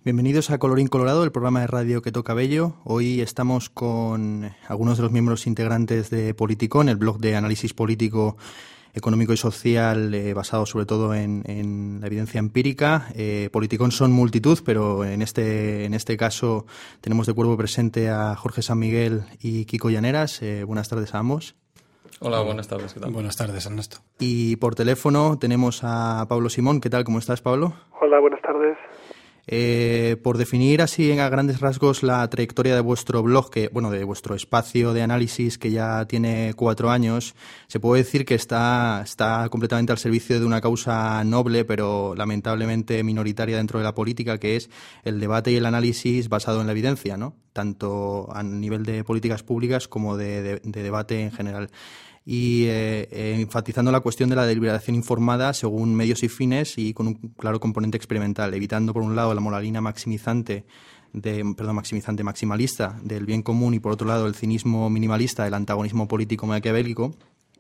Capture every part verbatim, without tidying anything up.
Bienvenidos a Colorín Colorado, el programa de radio que toca bello. Hoy estamos con algunos de los miembros integrantes de Politicón, el blog de análisis político, económico y social eh, basado sobre todo en, en la evidencia empírica. Eh, Politicón son multitud, pero en este, en este caso tenemos de cuerpo presente a Jorge San Miguel y Kiko Llaneras. Eh, buenas tardes a ambos. Hola, buenas tardes, ¿qué tal? Buenas tardes, Ernesto. Y por teléfono tenemos a Pablo Simón. ¿Qué tal? ¿Cómo estás, Pablo? Hola, buenas tardes. Eh, por definir así a grandes rasgos la trayectoria de vuestro blog, que bueno, de vuestro espacio de análisis que ya tiene cuatro años, se puede decir que está, está completamente al servicio de una causa noble, pero lamentablemente minoritaria dentro de la política, que es el debate y el análisis basado en la evidencia, ¿no? Tanto a nivel de políticas públicas como de, de, de debate en general. Y eh, eh, enfatizando la cuestión de la deliberación informada según medios y fines y con un claro componente experimental, evitando por un lado la moralina maximizante, de, perdón, maximizante maximalista del bien común y por otro lado el cinismo minimalista del antagonismo político maquiavélico,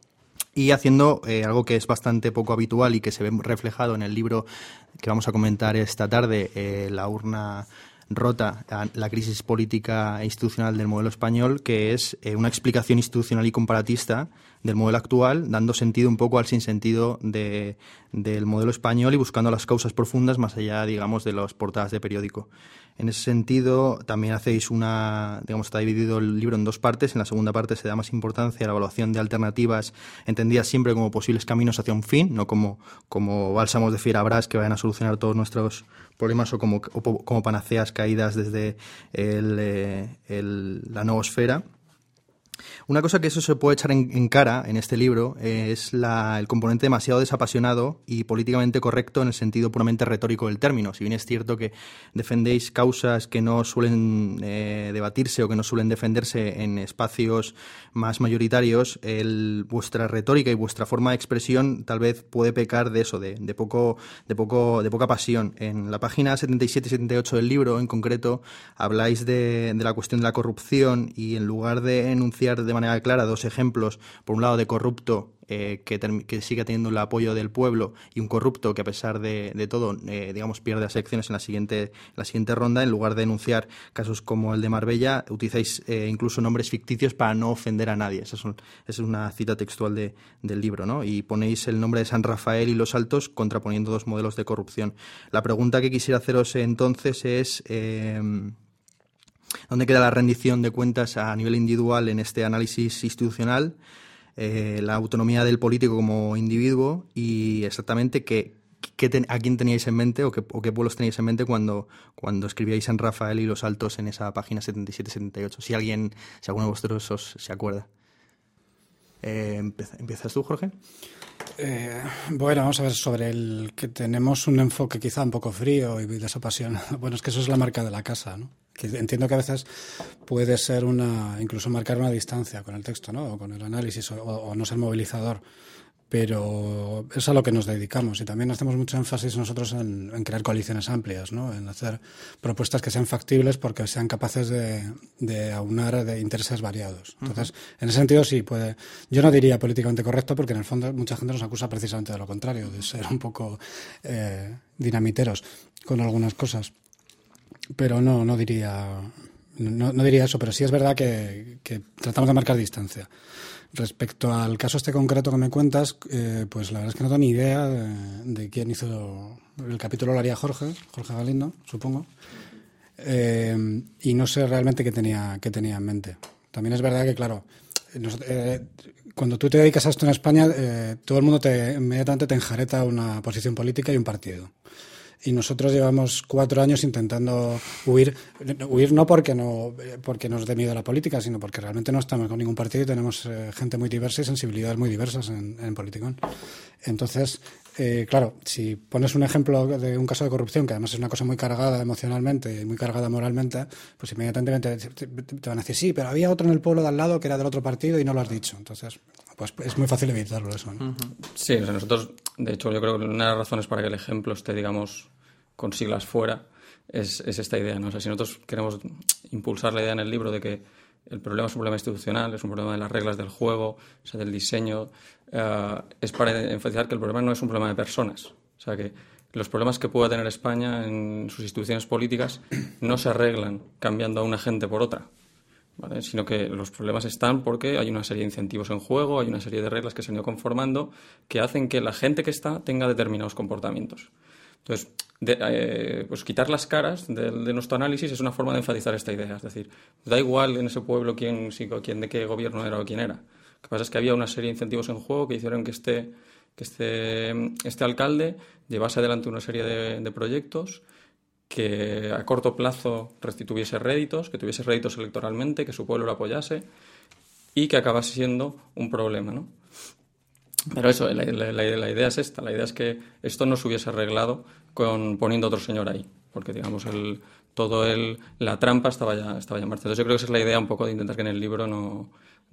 y haciendo eh, algo que es bastante poco habitual y que se ve reflejado en el libro que vamos a comentar esta tarde, eh, La urna rota, la crisis política e institucional del modelo español, que es eh, una explicación institucional y comparatista del modelo actual, dando sentido un poco al sinsentido de, del modelo español y buscando las causas profundas más allá, digamos, de las portadas de periódico. En ese sentido, también hacéis una, digamos, está dividido el libro en dos partes. En la segunda parte se da más importancia a la evaluación de alternativas entendidas siempre como posibles caminos hacia un fin, no como, como bálsamos de fierabrás que vayan a solucionar todos nuestros problemas o como, o como panaceas caídas desde el, eh, el, la noosfera. Una cosa que eso se puede echar en, en cara en este libro eh, es la, el componente demasiado desapasionado y políticamente correcto en el sentido puramente retórico del término. Si bien es cierto que defendéis causas que no suelen eh, debatirse o que no suelen defenderse en espacios más mayoritarios, el, vuestra retórica y vuestra forma de expresión tal vez puede pecar de eso, de, de, poco, de, poco, de poca pasión. En la página setenta y siete y setenta y ocho del libro, en concreto, habláis de, de la cuestión de la corrupción y en lugar de enunciar de manera clara dos ejemplos, por un lado de corrupto eh, que, term- que sigue teniendo el apoyo del pueblo y un corrupto que a pesar de, de todo, eh, digamos, pierde las elecciones en la siguiente, la siguiente ronda, en lugar de denunciar casos como el de Marbella, utilizáis eh, incluso nombres ficticios para no ofender a nadie. Esa es, un, esa es una cita textual de, del libro, ¿no? Y ponéis el nombre de San Rafael y Los Altos contraponiendo dos modelos de corrupción. La pregunta que quisiera haceros entonces es Eh, ¿dónde queda la rendición de cuentas a nivel individual en este análisis institucional, eh, la autonomía del político como individuo y exactamente qué, qué ten, a quién teníais en mente o qué, o qué pueblos teníais en mente cuando, cuando escribíais San Rafael y Los Altos en esa página setenta y siete setenta y ocho? Si alguien, si alguno de vosotros os se acuerda. Eh, ¿Empiezas tú, Jorge? Eh, bueno, vamos a ver, sobre el que tenemos un enfoque quizá un poco frío y desapasionado. Bueno, es que eso es la marca de la casa, ¿no? Que entiendo que a veces puede ser una, incluso marcar una distancia con el texto, ¿no? O con el análisis, o, o no ser movilizador. Pero es a lo que nos dedicamos y también hacemos mucho énfasis nosotros en, en crear coaliciones amplias, ¿no? En hacer propuestas que sean factibles porque sean capaces de, de aunar de intereses variados. Entonces, uh-huh. en ese sentido sí puede. Yo no diría políticamente correcto porque en el fondo mucha gente nos acusa precisamente de lo contrario, de ser un poco eh, dinamiteros con algunas cosas. Pero no, no diría, no, no diría eso, pero sí es verdad que, que tratamos de marcar distancia. Respecto al caso este concreto que me cuentas, eh, pues la verdad es que no tengo ni idea de, de quién hizo el capítulo. Lo haría Jorge, Jorge Galindo, supongo. Eh, y no sé realmente qué tenía, qué tenía en mente. También es verdad que, claro, nos, eh, cuando tú te dedicas a esto en España, eh, todo el mundo te, inmediatamente te enjareta una posición política y un partido. Y nosotros llevamos cuatro años intentando huir, huir no porque no porque nos dé miedo la política, sino porque realmente no estamos con ningún partido y tenemos eh, gente muy diversa y sensibilidades muy diversas en, en Politicón. Entonces, eh, claro, si pones un ejemplo de un caso de corrupción, que además es una cosa muy cargada emocionalmente y muy cargada moralmente, pues inmediatamente te, te, te van a decir, sí, pero había otro en el pueblo de al lado que era del otro partido y no lo has dicho. Entonces, pues es muy fácil evitarlo eso, ¿no? Sí, o sea, nosotros, de hecho, yo creo que una de las razones para que el ejemplo esté, digamos, con siglas fuera, es, es esta idea, ¿no? O sea, si nosotros queremos impulsar la idea en el libro de que el problema es un problema institucional, es un problema de las reglas del juego, o sea, del diseño, uh, es para enfatizar que el problema no es un problema de personas. O sea, que los problemas que pueda tener España en sus instituciones políticas no se arreglan cambiando a una gente por otra, ¿vale? Sino que los problemas están porque hay una serie de incentivos en juego, hay una serie de reglas que se han ido conformando que hacen que la gente que está tenga determinados comportamientos. Entonces, de, eh, pues quitar las caras de, de nuestro análisis es una forma de enfatizar esta idea. Es decir, da igual en ese pueblo quién, si, quién de qué gobierno era o quién era. Lo que pasa es que había una serie de incentivos en juego que hicieron que este, que este, este alcalde llevase adelante una serie de, de proyectos que a corto plazo restituyese réditos, que tuviese réditos electoralmente, que su pueblo lo apoyase y que acabase siendo un problema, ¿no? Pero eso, la, la, la idea es esta, la idea es que esto no se hubiese arreglado con poniendo otro señor ahí, porque digamos el todo el la trampa estaba ya estaba ya en marcha. Entonces yo creo que esa es la idea un poco de intentar que en el libro no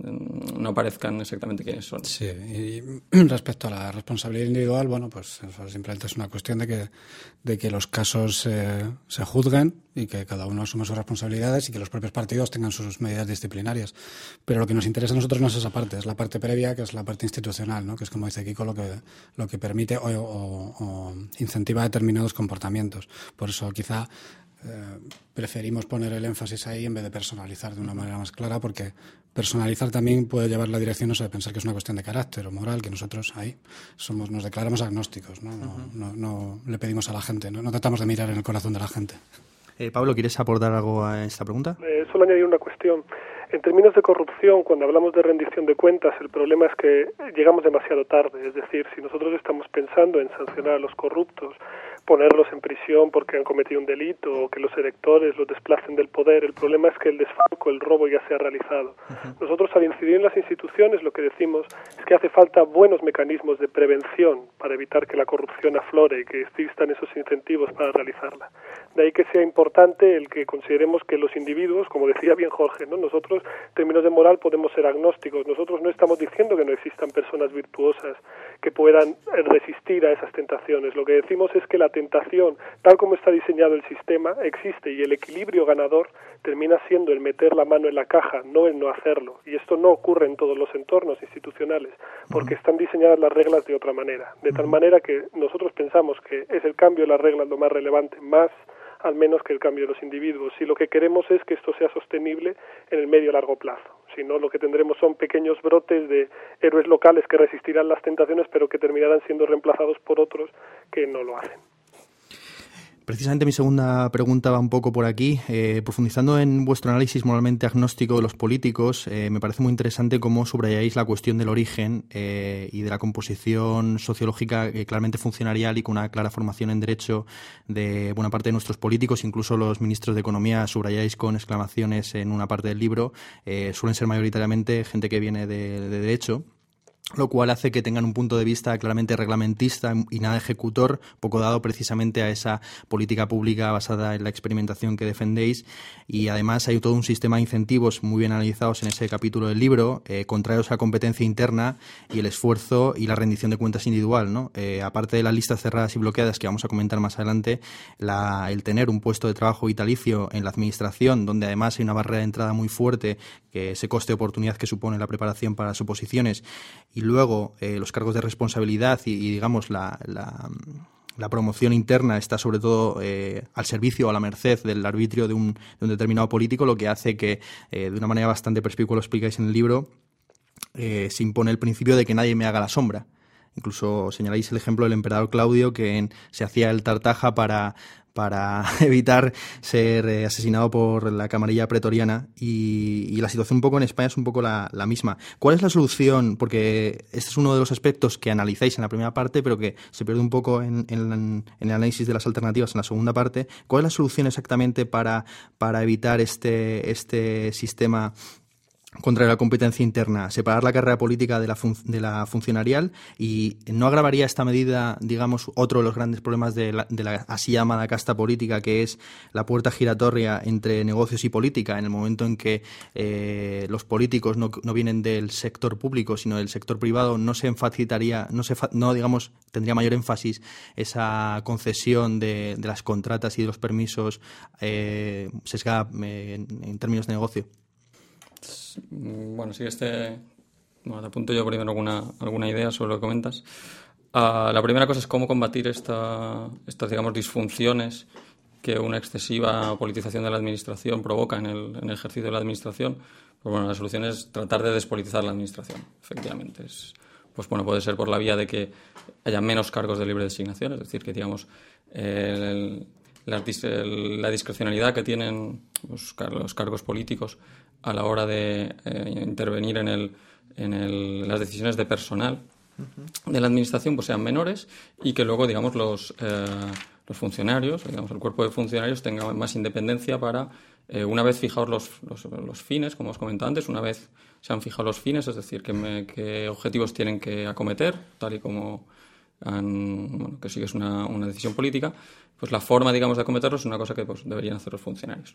no aparezcan exactamente quiénes son. Sí, y respecto a la responsabilidad individual, bueno, pues eso simplemente es una cuestión de que, de que los casos eh, se juzguen y que cada uno asume sus responsabilidades y que los propios partidos tengan sus medidas disciplinarias. Pero lo que nos interesa a nosotros no es esa parte, es la parte previa, que es la parte institucional, ¿no? Que es, como dice Kiko, lo que, lo que permite o, o, o incentiva determinados comportamientos. Por eso quizá Eh, preferimos poner el énfasis ahí en vez de personalizar de una manera más clara, porque personalizar también puede llevar la dirección, no sé, de pensar que es una cuestión de carácter o moral, que nosotros ahí somos, nos declaramos agnósticos, ¿no? No, uh-huh. no, no le pedimos a la gente, no, no tratamos de mirar en el corazón de la gente. Eh, Pablo, ¿quieres aportar algo a esta pregunta? Eh, solo añadir una cuestión. En términos de corrupción, cuando hablamos de rendición de cuentas, el problema es que llegamos demasiado tarde. Es decir, si nosotros estamos pensando en sancionar a los corruptos, ponerlos en prisión porque han cometido un delito o que los electores los desplacen del poder, el problema es que el desfalco, el robo ya se ha realizado. Uh-huh. Nosotros, al incidir en las instituciones, lo que decimos es que hace falta buenos mecanismos de prevención para evitar que la corrupción aflore y que existan esos incentivos para realizarla. De ahí que sea importante el que consideremos que los individuos, como decía bien Jorge, ¿no? Nosotros, en términos de moral, podemos ser agnósticos. Nosotros no estamos diciendo que no existan personas virtuosas que puedan resistir a esas tentaciones. Lo que decimos es que la tentación, tal como está diseñado el sistema, existe, y el equilibrio ganador termina siendo el meter la mano en la caja, no el no hacerlo. Y esto no ocurre en todos los entornos institucionales, porque están diseñadas las reglas de otra manera. De tal manera que nosotros pensamos que es el cambio de las reglas lo más relevante, más al menos que el cambio de los individuos. Si lo que queremos es que esto sea sostenible en el medio y largo plazo. Si no, lo que tendremos son pequeños brotes de héroes locales que resistirán las tentaciones, pero que terminarán siendo reemplazados por otros que no lo hacen. Precisamente mi segunda pregunta va un poco por aquí. Eh, profundizando en vuestro análisis moralmente agnóstico de los políticos, eh, me parece muy interesante cómo subrayáis la cuestión del origen eh, y de la composición sociológica eh, claramente funcionarial y con una clara formación en derecho de buena parte de nuestros políticos. Incluso los ministros de Economía, subrayáis con exclamaciones en una parte del libro, eh, suelen ser mayoritariamente gente que viene de, de derecho, lo cual hace que tengan un punto de vista claramente reglamentista y nada ejecutor, poco dado precisamente a esa política pública basada en la experimentación que defendéis. Y además hay todo un sistema de incentivos muy bien analizados en ese capítulo del libro, eh, contrarios a la competencia interna y el esfuerzo y la rendición de cuentas individual, ¿no? Eh, aparte de las listas cerradas y bloqueadas que vamos a comentar más adelante, la, el tener un puesto de trabajo vitalicio en la administración, donde además hay una barrera de entrada muy fuerte, que ese coste de oportunidad que supone la preparación para las oposiciones, y luego eh, los cargos de responsabilidad y, y digamos, la, la, la promoción interna está sobre todo eh, al servicio o a la merced del arbitrio de un, de un determinado político, lo que hace que, eh, de una manera bastante perspicua, lo explicáis en el libro, eh, se impone el principio de que nadie me haga la sombra. Incluso señaláis el ejemplo del emperador Claudio, que en, se hacía el tartaja para... para evitar ser eh, asesinado por la camarilla pretoriana, y, y la situación un poco en España es un poco la, la misma. ¿Cuál es la solución? Porque este es uno de los aspectos que analizáis en la primera parte, pero que se pierde un poco en, en, en el análisis de las alternativas en la segunda parte. ¿Cuál es la solución exactamente para, para evitar este, este sistema contra la competencia interna, separar la carrera política de la, fun- de la funcionarial? ¿Y no agravaría esta medida, digamos, otro de los grandes problemas de la, de la así llamada casta política, que es la puerta giratoria entre negocios y política, en el momento en que eh, los políticos no, no vienen del sector público, sino del sector privado? ¿No se facilitaría, no, se fa- no digamos, tendría mayor énfasis esa concesión de, de las contratas y de los permisos eh, sesgada eh, en, en términos de negocio? Bueno, sí, este... Bueno, te apunto yo primero alguna, alguna idea sobre lo que comentas. Uh, la primera cosa es cómo combatir esta, estas, digamos, disfunciones que una excesiva politización de la administración provoca en el, en el ejercicio de la administración. Pues bueno, la solución es tratar de despolitizar la administración, efectivamente. Es, pues bueno, puede ser por la vía de que haya menos cargos de libre designación, es decir, que digamos el, la, el, la discrecionalidad que tienen los, los cargos políticos a la hora de eh, intervenir en, el, en el, las decisiones de personal de la administración pues sean menores y que luego, digamos, los, eh, los funcionarios, digamos, el cuerpo de funcionarios tenga más independencia para, eh, una vez fijados los, los, los fines, como os comentaba antes, una vez se han fijado los fines, es decir, qué que objetivos tienen que acometer, tal y como han, bueno, que sí que es una, una decisión política, pues la forma, digamos, de acometerlos es una cosa que pues, deberían hacer los funcionarios.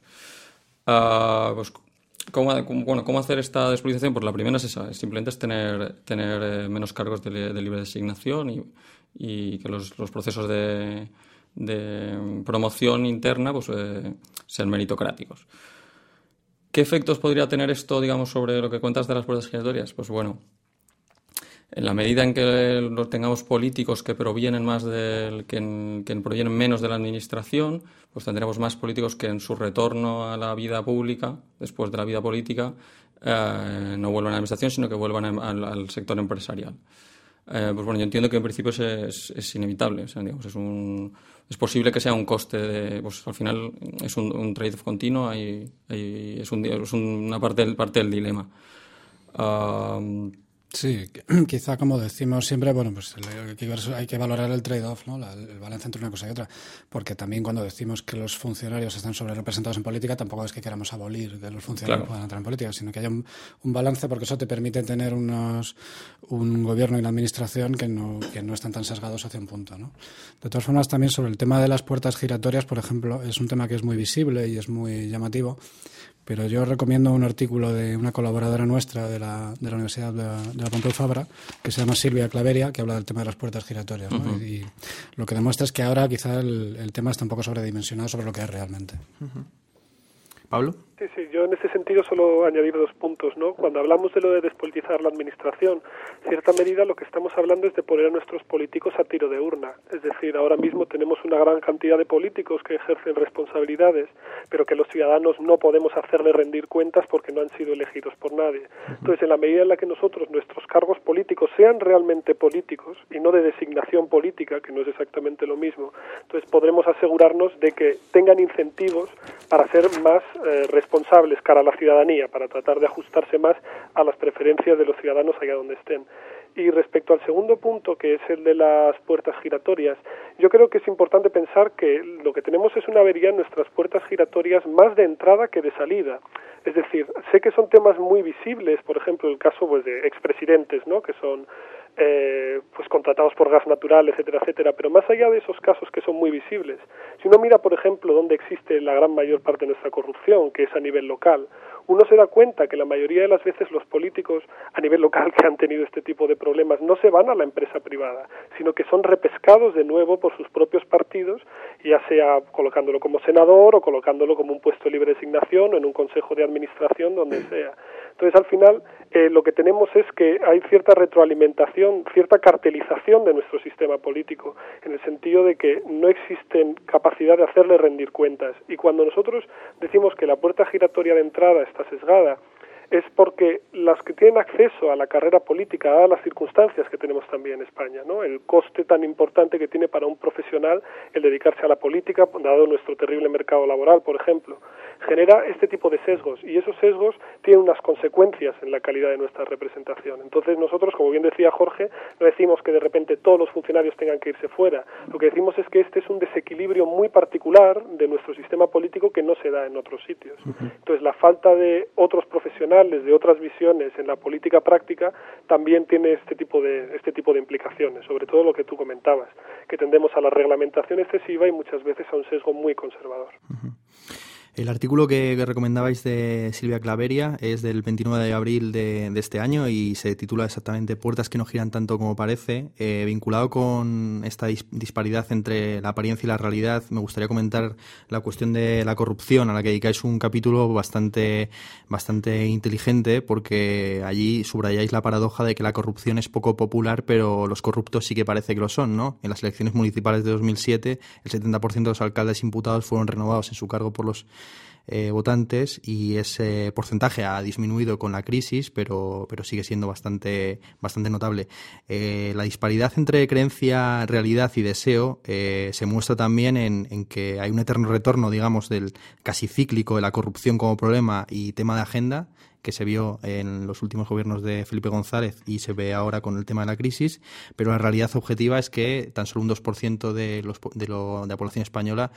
Uh, pues, ¿Cómo, bueno, ¿Cómo hacer esta despolitización? Pues la primera es esa, es simplemente es tener, tener eh, menos cargos de, de libre designación y, y que los, los procesos de, de promoción interna pues, eh, sean meritocráticos. ¿Qué efectos podría tener esto, digamos, sobre lo que cuentas de las puertas giratorias? Pues bueno, en la medida en que los tengamos políticos que provienen más del, que, en, que provienen menos de la administración, pues tendremos más políticos que en su retorno a la vida pública, después de la vida política, eh, no vuelvan a la administración, sino que vuelvan a, al, al sector empresarial. Eh, pues bueno, yo entiendo que en principio es, es, es inevitable, o sea, digamos, es un, es posible que sea un coste de, pues al final es un, un trade-off continuo, hay, hay, es, un, es una parte del, parte del dilema. Uh, Sí, quizá como decimos siempre, bueno, pues hay que valorar el trade-off, ¿no? El balance entre una cosa y otra, porque también cuando decimos que los funcionarios están sobre representados en política, tampoco es que queramos abolir que los funcionarios claro. puedan entrar en política, sino que haya un, un balance, porque eso te permite tener unos, un gobierno y una administración que no, que no están tan sesgados hacia un punto, ¿no? De todas formas, también sobre el tema de las puertas giratorias, por ejemplo, es un tema que es muy visible y es muy llamativo. Pero yo recomiendo un artículo de una colaboradora nuestra de la, de la Universidad de la, de la Pompeu Fabra, que se llama Silvia Claveria, que habla del tema de las puertas giratorias, ¿no? Uh-huh. y, y lo que demuestra es que ahora quizá el, el tema está un poco sobredimensionado sobre lo que es realmente. Uh-huh. ¿Pablo? Sí, sí, yo en ese sentido solo añadir dos puntos, ¿no? Cuando hablamos de lo de despolitizar la administración, en cierta medida lo que estamos hablando es de poner a nuestros políticos a tiro de urna. Es decir, ahora mismo tenemos una gran cantidad de políticos que ejercen responsabilidades, pero que los ciudadanos no podemos hacerle rendir cuentas porque no han sido elegidos por nadie. Entonces, en la medida en la que nosotros, nuestros cargos políticos sean realmente políticos y no de designación política, que no es exactamente lo mismo, entonces podremos asegurarnos de que tengan incentivos para ser más eh, responsables responsables cara a la ciudadanía, para tratar de ajustarse más a las preferencias de los ciudadanos allá donde estén. Y respecto al segundo punto, que es el de las puertas giratorias, yo creo que es importante pensar que lo que tenemos es una avería en nuestras puertas giratorias más de entrada que de salida. Es decir, sé que son temas muy visibles, por ejemplo, el caso pues, de expresidentes, ¿no? que son eh, pues contratados por gas natural, etcétera, etcétera, pero más allá de esos casos que son muy visibles, si uno mira, por ejemplo, dónde existe la gran mayor parte de nuestra corrupción, que es a nivel local, uno se da cuenta que la mayoría de las veces los políticos a nivel local que han tenido este tipo de problemas no se van a la empresa privada, sino que son repescados de nuevo por sus propios partidos, ya sea colocándolo como senador o colocándolo como un puesto de libre designación o en un consejo de administración, donde sea. Entonces, al final, eh, lo que tenemos es que hay cierta retroalimentación, cierta cartelización de nuestro sistema político, en el sentido de que no existen capacidad de hacerle rendir cuentas. Y cuando nosotros decimos que la puerta giratoria de entrada está sesgada, es porque las que tienen acceso a la carrera política, dadas las circunstancias que tenemos también en España, ¿no? El coste tan importante que tiene para un profesional el dedicarse a la política, dado nuestro terrible mercado laboral, por ejemplo, genera este tipo de sesgos, y esos sesgos tienen unas consecuencias en la calidad de nuestra representación. Entonces nosotros, como bien decía Jorge, no decimos que de repente todos los funcionarios tengan que irse fuera. Lo que decimos es que este es un desequilibrio muy particular de nuestro sistema político que no se da en otros sitios. Entonces la falta de otros profesionales, de otras visiones en la política práctica, también tiene este tipo de este tipo de implicaciones, sobre todo lo que tú comentabas, que tendemos a la reglamentación excesiva y muchas veces a un sesgo muy conservador. Uh-huh. El artículo que, que recomendabais de Silvia Claveria es del veintinueve de abril de, de este año y se titula exactamente Puertas que no giran tanto como parece. Eh, vinculado con esta dis- disparidad entre la apariencia y la realidad, me gustaría comentar la cuestión de la corrupción, a la que dedicáis un capítulo bastante, bastante inteligente, porque allí subrayáis la paradoja de que la corrupción es poco popular, pero los corruptos sí que parece que lo son, ¿no? En las elecciones municipales de dos mil siete, el setenta por ciento de los alcaldes imputados fueron renovados en su cargo por los Eh, votantes y ese porcentaje ha disminuido con la crisis, pero, pero sigue siendo bastante, bastante notable. Eh, la disparidad entre creencia, realidad y deseo eh, se muestra también en, en que hay un eterno retorno, digamos, del casi cíclico de la corrupción como problema y tema de agenda, que se vio en los últimos gobiernos de Felipe González y se ve ahora con el tema de la crisis, pero la realidad objetiva es que tan solo un dos por ciento de, los, de, lo, de la población española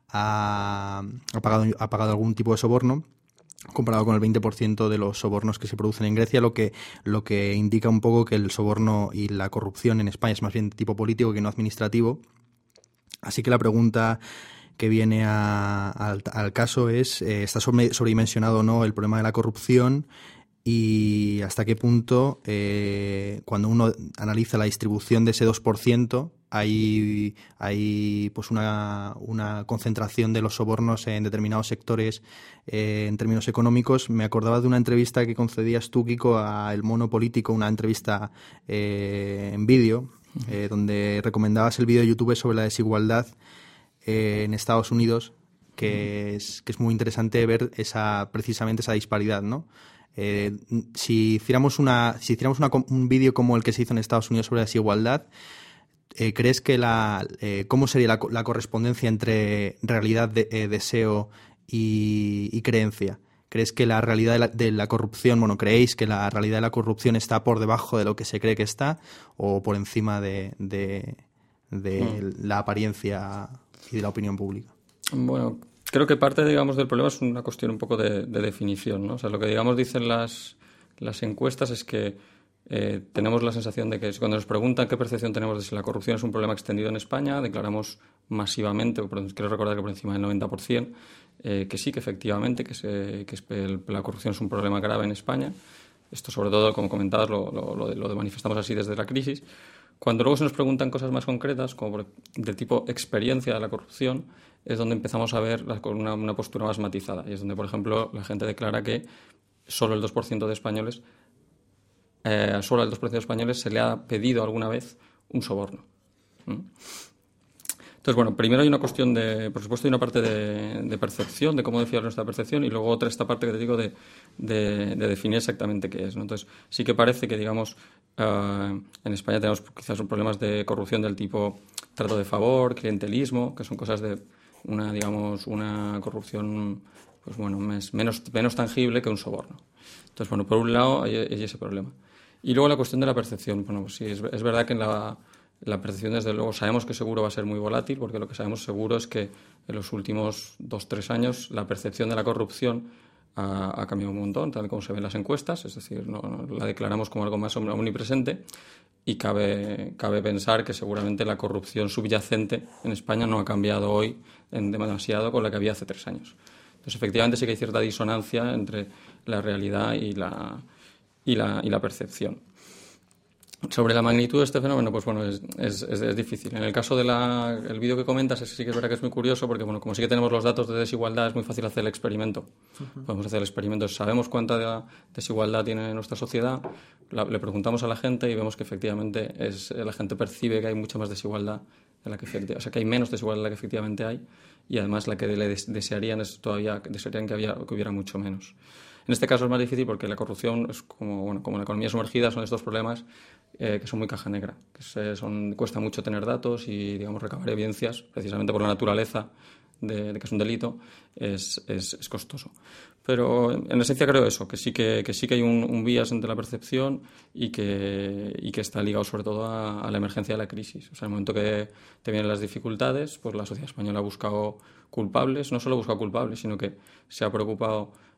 ha, ha, pagado, ha pagado algún tipo de soborno, comparado con el veinte por ciento de los sobornos que se producen en Grecia, lo que, lo que indica un poco que el soborno y la corrupción en España es más bien de tipo político que no administrativo. Así que la pregunta que viene a, al, al caso es, eh, ¿está sobre, sobredimensionado o no el problema de la corrupción? Y hasta qué punto, eh, cuando uno analiza la distribución de ese dos por ciento, hay, hay pues una, una concentración de los sobornos en determinados sectores eh, en términos económicos. Me acordaba de una entrevista que concedías tú, Kiko, a El Mono Político, una entrevista eh, en vídeo, eh, donde recomendabas el vídeo de YouTube sobre la desigualdad eh, en Estados Unidos, que es, que es muy interesante ver esa precisamente esa disparidad, ¿no? Eh, si hiciéramos una si hiciéramos una, un vídeo como el que se hizo en Estados Unidos sobre la desigualdad, eh, ¿crees que la eh, cómo sería la, la correspondencia entre realidad, de, eh, deseo y, y creencia? ¿Crees que la realidad de la, de la corrupción, bueno, creéis que la realidad de la corrupción está por debajo de lo que se cree que está o por encima de, de, de mm. la apariencia y de la opinión pública? Bueno, creo que parte, digamos, del problema es una cuestión un poco de, de definición, ¿no? O sea, lo que, digamos, dicen las, las encuestas es que eh, tenemos la sensación de que cuando nos preguntan qué percepción tenemos de si la corrupción es un problema extendido en España, declaramos masivamente, quiero recordar que por encima del noventa por ciento, eh, que sí, que efectivamente, que, se, que el, la corrupción es un problema grave en España. Esto, sobre todo, como comentabas, lo, lo, lo, lo manifestamos así desde la crisis. Cuando luego se nos preguntan cosas más concretas, como del tipo experiencia de la corrupción, es donde empezamos a ver con una, una postura más matizada. Y es donde, por ejemplo, la gente declara que solo el dos por ciento de españoles, eh, solo al dos por ciento de españoles se le ha pedido alguna vez un soborno. ¿Mm? Entonces, bueno, primero hay una cuestión de, por supuesto, hay una parte de, de percepción, de cómo definir nuestra percepción, y luego otra, esta parte que te digo, de, de, de definir exactamente qué es, ¿no? Entonces, sí que parece que, digamos, uh, en España tenemos quizás problemas de corrupción del tipo trato de favor, clientelismo, que son cosas de una, digamos, una corrupción, pues bueno, menos, menos tangible que un soborno. Entonces, bueno, por un lado hay, hay ese problema. Y luego la cuestión de la percepción. Bueno, pues sí, es, es verdad que en la... La percepción, desde luego, sabemos que seguro va a ser muy volátil, porque lo que sabemos seguro es que en los últimos dos, tres años la percepción de la corrupción ha, ha cambiado un montón, tal como se ve en las encuestas, es decir, no, no, la declaramos como algo más omnipresente y cabe, cabe pensar que seguramente la corrupción subyacente en España no ha cambiado hoy en demasiado con la que había hace tres años. Entonces, efectivamente, sí que hay cierta disonancia entre la realidad y la, y la, y la percepción. Sobre la magnitud de este fenómeno, pues bueno, es, es, es difícil. En el caso del vídeo que comentas, sí que es verdad que es muy curioso, porque bueno, como sí que tenemos los datos de desigualdad, es muy fácil hacer el experimento. Uh-huh. Podemos hacer el experimento. Sabemos cuánta desigualdad tiene nuestra sociedad, la, le preguntamos a la gente y vemos que efectivamente es, la gente percibe que hay mucha más desigualdad de la que efectivamente, o sea, que hay menos desigualdad de la que efectivamente hay, y además la que le desearían es todavía desearían que, había, que hubiera mucho menos. En este caso es más difícil porque la corrupción es como, bueno, como la economía sumergida, son estos problemas eh, que son muy caja negra, que se, son, cuesta mucho tener datos y, digamos, recabar evidencias, precisamente por la naturaleza de, de que es un delito, es, es, es costoso. Pero en esencia creo eso, que sí que, que, sí que hay un, un bias entre la percepción y que, y que está ligado sobre todo a, a la emergencia de la crisis. O sea, en el momento que te vienen las dificultades, pues la sociedad española ha buscado culpables, no solo ha buscado culpables, sino que se ha preocupado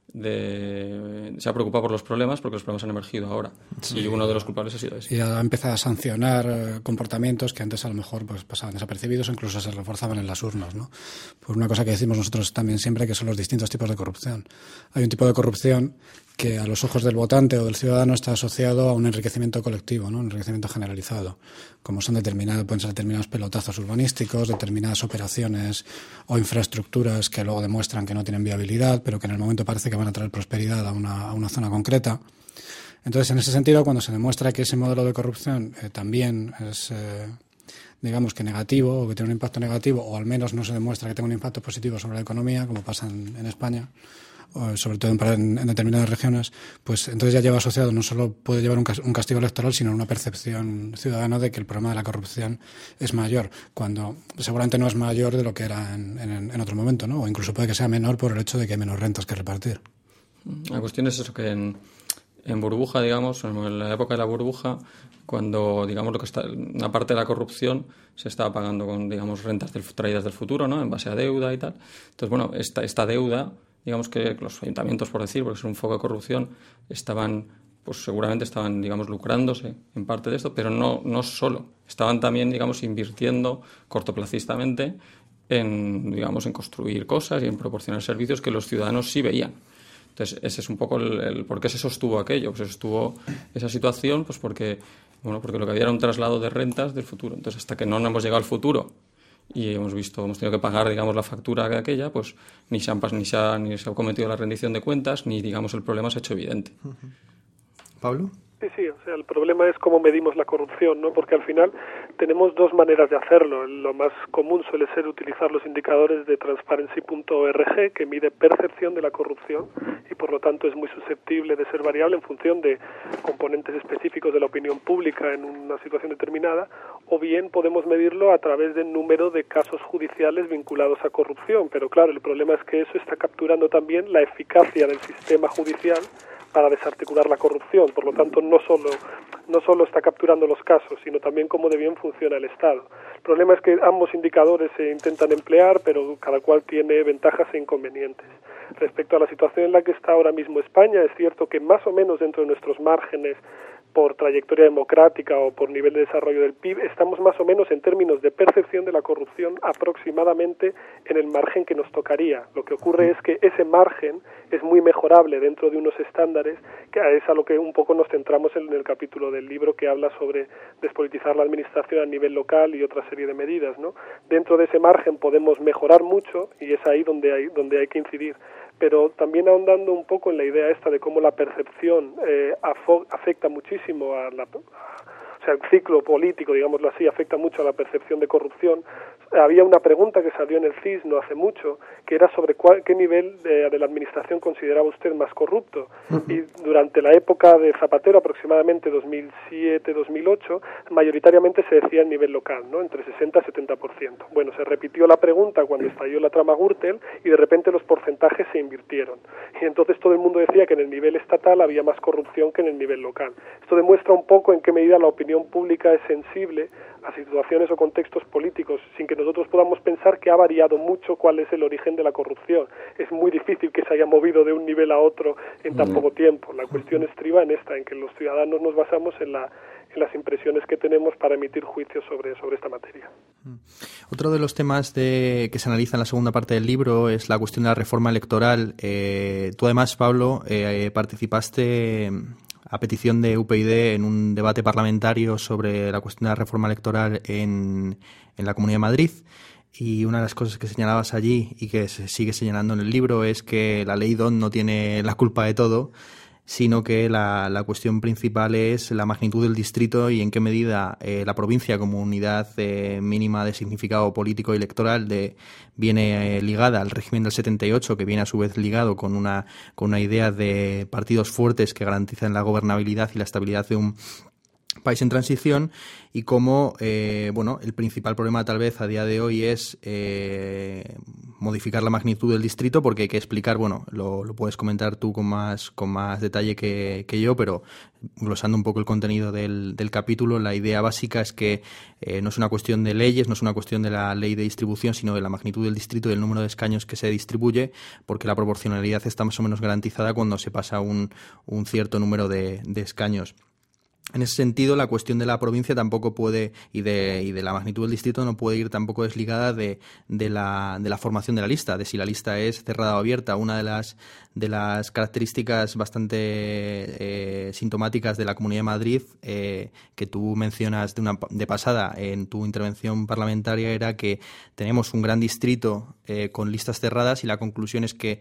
de, se ha preocupado por los problemas porque los problemas han emergido ahora. Sí. Y uno de los culpables ha sido ese. Y ha empezado a sancionar eh, comportamientos que antes a lo mejor pues pasaban desapercibidos o incluso se reforzaban en las urnas, ¿no? Pues una cosa que decimos nosotros también siempre, que son los distintos tipos de corrupción. Hay un tipo de corrupción que a los ojos del votante o del ciudadano está asociado a un enriquecimiento colectivo, ¿no? Un enriquecimiento generalizado, como son determinados, pueden ser determinados pelotazos urbanísticos, determinadas operaciones o infraestructuras que luego demuestran que no tienen viabilidad, pero que en el momento parece que van a traer prosperidad a una, a una zona concreta. Entonces, en ese sentido, cuando se demuestra que ese modelo de corrupción eh, también es, eh, digamos que negativo, o que tiene un impacto negativo, o al menos no se demuestra que tenga un impacto positivo sobre la economía, como pasa en, en España, sobre todo en, en determinadas regiones, pues entonces ya lleva asociado, no solo puede llevar un, un castigo electoral, sino una percepción ciudadana de que el problema de la corrupción es mayor, cuando seguramente no es mayor de lo que era en, en, en otro momento, ¿no? O incluso puede que sea menor por el hecho de que hay menos rentas que repartir. La cuestión es eso, que en, en burbuja, digamos, en la época de la burbuja, cuando, digamos, lo que está, una parte de la corrupción se estaba pagando con, digamos, rentas del, traídas del futuro, ¿no? En base a deuda y tal. Entonces, bueno, esta, esta deuda, digamos que los ayuntamientos, por decir, porque es un foco de corrupción, estaban, pues seguramente estaban, digamos, lucrándose en parte de esto, pero no, no solo. Estaban también, digamos, invirtiendo cortoplacistamente en, digamos, en construir cosas y en proporcionar servicios que los ciudadanos sí veían. Entonces, ese es un poco el, el por qué se sostuvo aquello. Pues se sostuvo esa situación, pues porque, bueno, porque lo que había era un traslado de rentas del futuro. Entonces, hasta que no hemos llegado al futuro y hemos visto, hemos tenido que pagar, digamos, la factura de aquella, pues ni se, han, ni, se ha, ni se ha cometido la rendición de cuentas, ni, digamos, el problema se ha hecho evidente. Uh-huh. ¿Pablo? Sí, sí, o sea, el problema es cómo medimos la corrupción, ¿no? Porque al final tenemos dos maneras de hacerlo. Lo más común suele ser utilizar los indicadores de transparency punto org, que mide percepción de la corrupción y por lo tanto es muy susceptible de ser variable en función de componentes específicos de la opinión pública en una situación determinada, o bien podemos medirlo a través del número de casos judiciales vinculados a corrupción. Pero claro, el problema es que eso está capturando también la eficacia del sistema judicial para desarticular la corrupción. Por lo tanto, no solo, no solo está capturando los casos, sino también cómo de bien funciona el Estado. El problema es que ambos indicadores se intentan emplear, pero cada cual tiene ventajas e inconvenientes. Respecto a la situación en la que está ahora mismo España, es cierto que más o menos dentro de nuestros márgenes por trayectoria democrática o por nivel de desarrollo del P I B, estamos más o menos en términos de percepción de la corrupción aproximadamente en el margen que nos tocaría. Lo que ocurre es que ese margen es muy mejorable dentro de unos estándares, que es a lo que un poco nos centramos en el capítulo del libro que habla sobre despolitizar la administración a nivel local y otra serie de medidas, ¿no? Dentro de ese margen podemos mejorar mucho y es ahí donde hay, donde hay que incidir. Pero también ahondando un poco en la idea esta de cómo la percepción eh, afo- afecta muchísimo a la... O sea, el ciclo político, digámoslo así, afecta mucho a la percepción de corrupción. Había una pregunta que salió en el C I S no hace mucho, que era sobre cuál, qué nivel de, de la administración consideraba usted más corrupto. Uh-huh. Y durante la época de Zapatero, aproximadamente dos mil siete dos mil ocho, mayoritariamente se decía el nivel local, ¿no? Entre sesenta y setenta por ciento. Bueno, se repitió la pregunta cuando estalló la trama Gürtel y de repente los porcentajes se invirtieron. Y entonces todo el mundo decía que en el nivel estatal había más corrupción que en el nivel local. Esto demuestra un poco en qué medida la opinión pública es sensible a situaciones o contextos políticos, sin que nosotros podamos pensar que ha variado mucho cuál es el origen de la corrupción. Es muy difícil que se haya movido de un nivel a otro en tan poco tiempo. La cuestión estriba en esta, en que los ciudadanos nos basamos en la en las impresiones que tenemos para emitir juicios sobre, sobre esta materia. Otro de los temas de, que se analiza en la segunda parte del libro es la cuestión de la reforma electoral. Eh, tú además, Pablo, eh, participaste a petición de U P YD en un debate parlamentario sobre la cuestión de la reforma electoral en, en la Comunidad de Madrid. Y una de las cosas que señalabas allí y que se sigue señalando en el libro es que la ley D O N no tiene la culpa de todo, sino que la, la cuestión principal es la magnitud del distrito y en qué medida eh, la provincia como unidad eh, mínima de significado político y electoral de, viene eh, ligada al régimen del setenta y ocho, que viene a su vez ligado con una, con una idea de partidos fuertes que garantizan la gobernabilidad y la estabilidad de un país en transición y cómo, eh, bueno, el principal problema tal vez a día de hoy es eh, modificar la magnitud del distrito, porque hay que explicar, bueno, lo, lo puedes comentar tú con más con más detalle que, que yo, pero glosando un poco el contenido del, del capítulo, la idea básica es que eh, no es una cuestión de leyes, no es una cuestión de la ley de distribución, sino de la magnitud del distrito y del número de escaños que se distribuye, porque la proporcionalidad está más o menos garantizada cuando se pasa un, un cierto número de, de escaños. En ese sentido, la cuestión de la provincia tampoco puede, y de, y de la magnitud del distrito, no puede ir tampoco desligada de, de, la, de la formación de la lista, de si la lista es cerrada o abierta. Una de las, de las características bastante eh, sintomáticas de la Comunidad de Madrid, eh, que tú mencionas de, una, de pasada en tu intervención parlamentaria, era que tenemos un gran distrito eh, con listas cerradas, y la conclusión es que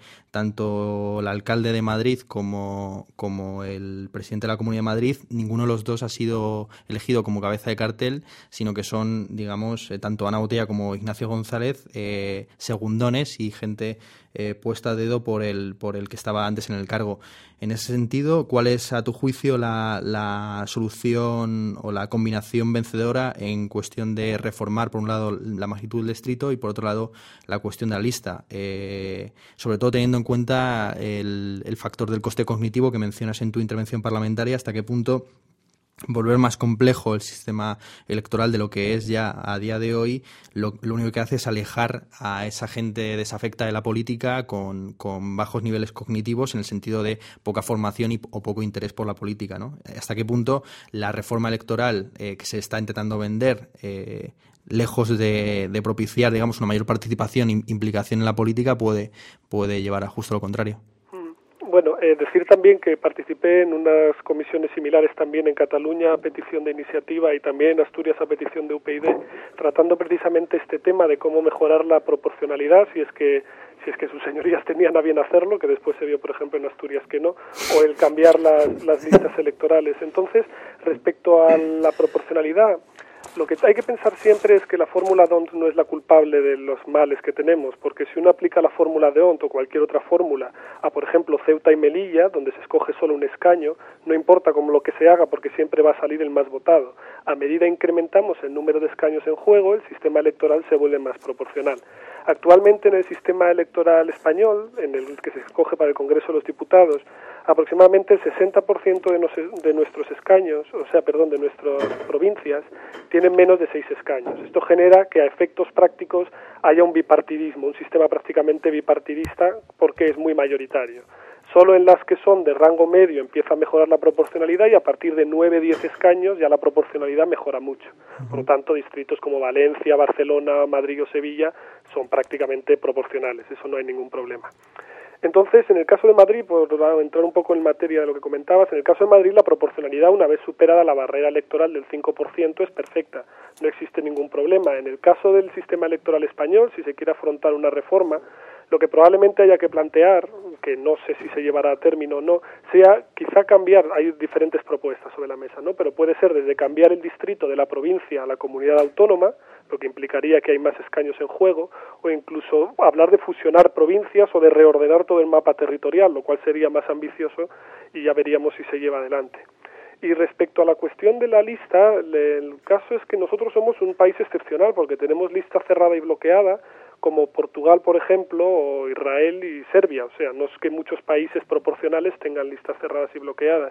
tanto el alcalde de Madrid como, como el presidente de la Comunidad de Madrid, ninguno de los dos ha sido elegido como cabeza de cartel, sino que son, digamos, eh, tanto Ana Botella como Ignacio González, eh, segundones y gente eh, puesta a dedo por el, por el que estaba antes en el cargo. En ese sentido, ¿cuál es, a tu juicio, la, la solución o la combinación vencedora en cuestión de reformar, por un lado, la magnitud del distrito y, por otro lado, la cuestión de la lista? Eh, sobre todo teniendo en cuenta el, el factor del coste cognitivo que mencionas en tu intervención parlamentaria, ¿hasta qué punto volver más complejo el sistema electoral de lo que es ya a día de hoy, lo, lo único que hace es alejar a esa gente desafecta de la política con, con bajos niveles cognitivos, en el sentido de poca formación y, o poco interés por la política, ¿no? ¿Hasta qué punto la reforma electoral eh, que se está intentando vender, eh, lejos de, de propiciar, digamos, una mayor participación e implicación en la política, puede, puede llevar a justo lo contrario? Bueno, eh, decir también que participé en unas comisiones similares también en Cataluña a petición de Iniciativa y también en Asturias a petición de U P y D, tratando precisamente este tema de cómo mejorar la proporcionalidad, si es que si es que sus señorías tenían a bien hacerlo, que después se vio, por ejemplo, en Asturias que no, o el cambiar las, las listas electorales. Entonces, respecto a la proporcionalidad, lo que hay que pensar siempre es que la fórmula D'Hondt no es la culpable de los males que tenemos, porque si uno aplica la fórmula D'Hondt o cualquier otra fórmula a, por ejemplo, Ceuta y Melilla, donde se escoge solo un escaño, no importa cómo lo que se haga, porque siempre va a salir el más votado. A medida incrementamos el número de escaños en juego, el sistema electoral se vuelve más proporcional. Actualmente en el sistema electoral español, en el que se escoge para el Congreso de los Diputados, aproximadamente el sesenta por ciento de, nos, de nuestros escaños, o sea, perdón, de nuestras provincias, tienen menos de seis escaños. Esto genera que a efectos prácticos haya un bipartidismo, un sistema prácticamente bipartidista, porque es muy mayoritario. Solo en las que son de rango medio empieza a mejorar la proporcionalidad, y a partir de nueve a diez escaños ya la proporcionalidad mejora mucho. Por lo tanto, distritos como Valencia, Barcelona, Madrid o Sevilla son prácticamente proporcionales, eso no hay ningún problema. Entonces, en el caso de Madrid, por entrar un poco en materia de lo que comentabas, en el caso de Madrid la proporcionalidad, una vez superada la barrera electoral del cinco por ciento, es perfecta, no existe ningún problema. En el caso del sistema electoral español, si se quiere afrontar una reforma, lo que probablemente haya que plantear, que no sé si se llevará a término o no, sea quizá cambiar, hay diferentes propuestas sobre la mesa, ¿no? Pero puede ser desde cambiar el distrito de la provincia a la comunidad autónoma, lo que implicaría que hay más escaños en juego, o incluso hablar de fusionar provincias o de reordenar todo el mapa territorial, lo cual sería más ambicioso y ya veríamos si se lleva adelante. Y respecto a la cuestión de la lista, el caso es que nosotros somos un país excepcional porque tenemos lista cerrada y bloqueada, como Portugal, por ejemplo, o Israel y Serbia. O sea, no es que muchos países proporcionales tengan listas cerradas y bloqueadas.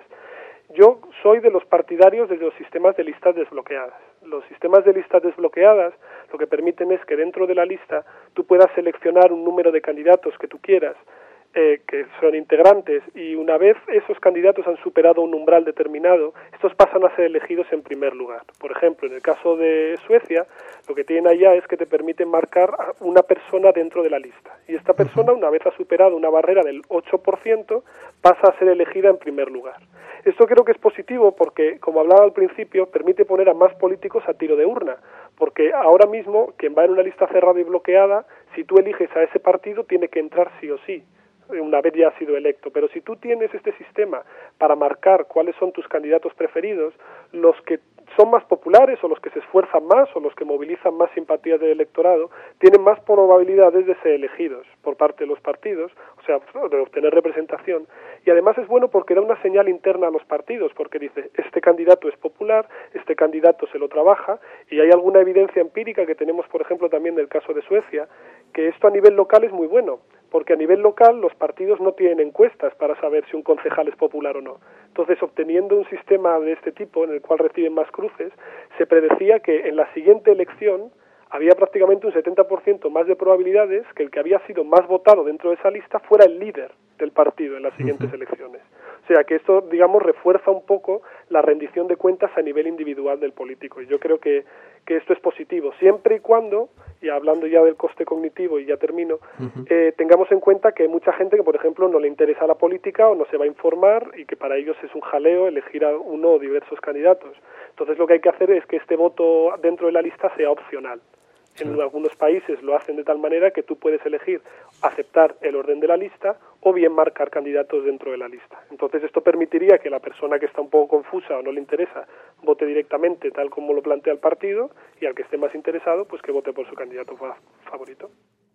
Yo soy de los partidarios de los sistemas de listas desbloqueadas. Los sistemas de listas desbloqueadas lo que permiten es que dentro de la lista tú puedas seleccionar un número de candidatos que tú quieras, eh, que son integrantes, y una vez esos candidatos han superado un umbral determinado, estos pasan a ser elegidos en primer lugar. Por ejemplo, en el caso de Suecia, lo que tienen allá es que te permiten marcar a una persona dentro de la lista, y esta persona, una vez ha superado una barrera del ocho por ciento, pasa a ser elegida en primer lugar. Esto creo que es positivo porque, como hablaba al principio, permite poner a más políticos a tiro de urna, porque ahora mismo quien va en una lista cerrada y bloqueada, si tú eliges a ese partido, tiene que entrar sí o sí. una vez ya has sido electo. Pero si tú tienes este sistema para marcar cuáles son tus candidatos preferidos, los que son más populares o los que se esfuerzan más o los que movilizan más simpatías del electorado tienen más probabilidades de ser elegidos por parte de los partidos, o sea, de obtener representación. Y además es bueno porque da una señal interna a los partidos, porque dice, este candidato es popular, este candidato se lo trabaja, y hay alguna evidencia empírica que tenemos, por ejemplo, también del caso de Suecia, que esto a nivel local es muy bueno, porque a nivel local los partidos no tienen encuestas para saber si un concejal es popular o no. Entonces, obteniendo un sistema de este tipo, en el cual reciben más cruces, se predecía que en la siguiente elección había prácticamente un setenta por ciento más de probabilidades que el que había sido más votado dentro de esa lista fuera el líder del partido en las siguientes uh-huh. elecciones. O sea, que esto, digamos, refuerza un poco la rendición de cuentas a nivel individual del político. Y yo creo que, que esto es positivo, siempre y cuando, y hablando ya del coste cognitivo, y ya termino, uh-huh. eh, tengamos en cuenta que hay mucha gente que, por ejemplo, no le interesa la política o no se va a informar y que para ellos es un jaleo elegir a uno o diversos candidatos. Entonces, lo que hay que hacer es que este voto dentro de la lista sea opcional. En sí. algunos países lo hacen de tal manera que tú puedes elegir aceptar el orden de la lista o bien marcar candidatos dentro de la lista. Entonces esto permitiría que la persona que está un poco confusa o no le interesa vote directamente tal como lo plantea el partido, y al que esté más interesado pues que vote por su candidato favorito.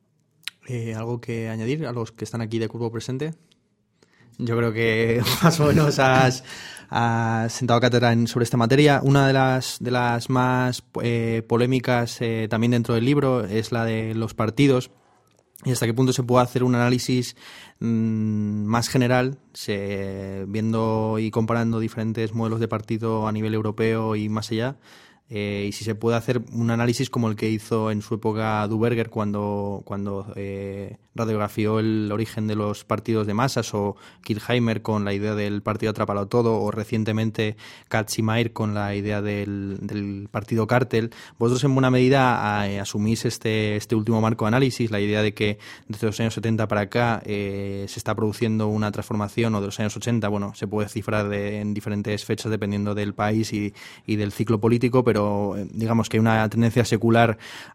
Eh, ¿Algo que añadir a los que están aquí de cuerpo presente? Yo creo que más o menos has, has sentado cátedra en, sobre esta materia. Una de las de las más eh, polémicas eh, también dentro del libro es la de los partidos y hasta qué punto se puede hacer un análisis mmm, más general, se, viendo y comparando diferentes modelos de partido a nivel europeo y más allá. Eh, y si se puede hacer un análisis como el que hizo en su época Duberger cuando, cuando eh, radiografió el origen de los partidos de masas, o Kirchheimer con la idea del partido Atrápalo Todo, o recientemente Katz y Mayer con la idea del, del partido cártel. Vosotros en buena medida a, asumís este, este último marco de análisis, la idea de que desde los años setenta para acá eh, se está produciendo una transformación, o de los años ochenta, bueno, se puede cifrar de, en diferentes fechas dependiendo del país y, y del ciclo político, pero digamos que hay una tendencia secular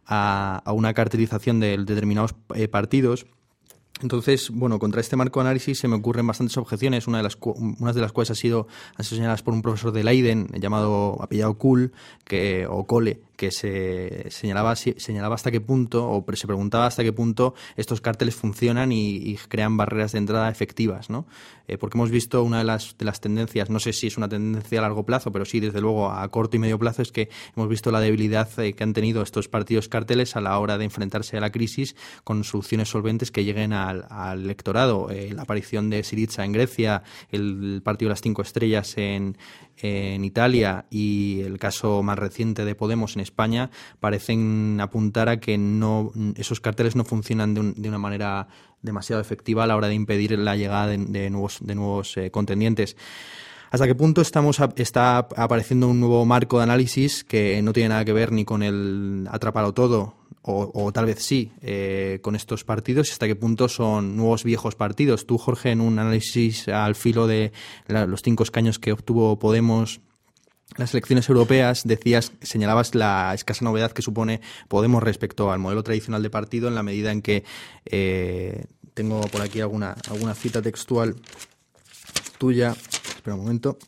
a, a una cartelización de determinados eh, partidos. Entonces, bueno, contra este marco de análisis se me ocurren bastantes objeciones, una de las, una de las cuales ha sido señaladas por un profesor de Leiden llamado apellidado Kuhl, que, o Cole, que se señalaba, señalaba hasta qué punto, o se preguntaba hasta qué punto estos cárteles funcionan y, y crean barreras de entrada efectivas, ¿no? Eh, porque hemos visto una de las, de las tendencias, no sé si es una tendencia a largo plazo, pero sí, desde luego, a corto y medio plazo, es que hemos visto la debilidad eh, que han tenido estos partidos cárteles a la hora de enfrentarse a la crisis con soluciones solventes que lleguen al, al electorado. Eh, la aparición de Syriza en Grecia, el partido de las cinco estrellas en, en Italia y el caso más reciente de Podemos en España parecen apuntar a que no, esos carteles no funcionan de, un, de una manera demasiado efectiva a la hora de impedir la llegada de, de nuevos, de nuevos eh, contendientes. ¿Hasta qué punto estamos a, está apareciendo un nuevo marco de análisis que no tiene nada que ver ni con el Atrápalo Todo, o, o tal vez sí, eh, con estos partidos? ¿Y hasta qué punto son nuevos viejos partidos? Tú, Jorge, en un análisis al filo de la, los cinco escaños que obtuvo Podemos las elecciones europeas, decías, señalabas la escasa novedad que supone Podemos respecto al modelo tradicional de partido, en la medida en que eh, tengo por aquí alguna, alguna cita textual tuya. Espera un momento.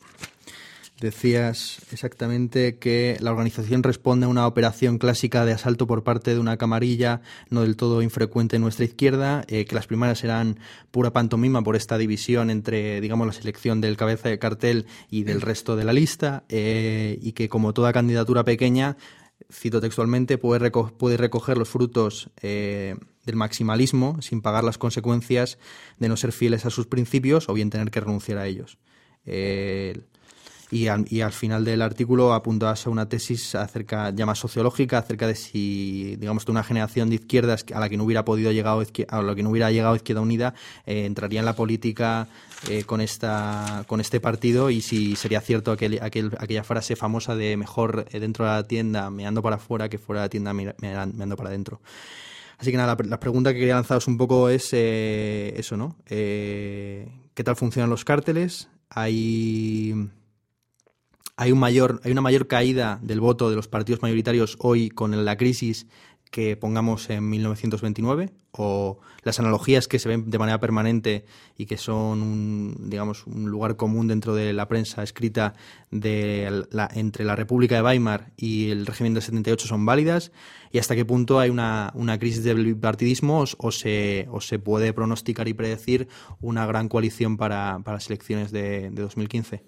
Decías exactamente que la organización responde a una operación clásica de asalto por parte de una camarilla no del todo infrecuente en nuestra izquierda, eh, que las primarias eran pura pantomima por esta división entre, digamos, la selección del cabeza de cartel y del resto de la lista, eh, y que como toda candidatura pequeña, cito textualmente, puede, reco- puede recoger los frutos eh, del maximalismo sin pagar las consecuencias de no ser fieles a sus principios o bien tener que renunciar a ellos. Eh, Y al, y al final del artículo apuntabas a una tesis acerca, ya más sociológica, acerca de si, digamos, de una generación de izquierdas a la que no hubiera podido llegar, a la que no hubiera llegado Izquierda Unida, eh, entraría en la política eh, con esta, con este partido, y si sería cierto aquel, aquel, aquella frase famosa de mejor dentro de la tienda meando para afuera que fuera de la tienda meando para adentro. Así que nada, la, la pregunta que quería lanzaros un poco es eh, eso, ¿no? Eh, ¿Qué tal funcionan los cárteles? Hay... Hay, un mayor, hay una mayor caída del voto de los partidos mayoritarios hoy con la crisis que pongamos en mil novecientos veintinueve, o las analogías que se ven de manera permanente y que son un, digamos, un lugar común dentro de la prensa escrita de la, entre la República de Weimar y el régimen del setenta y ocho son válidas, y hasta qué punto hay una, una crisis del bipartidismo o, o, se, o se puede pronosticar y predecir una gran coalición para, para las elecciones de, de dos mil quince.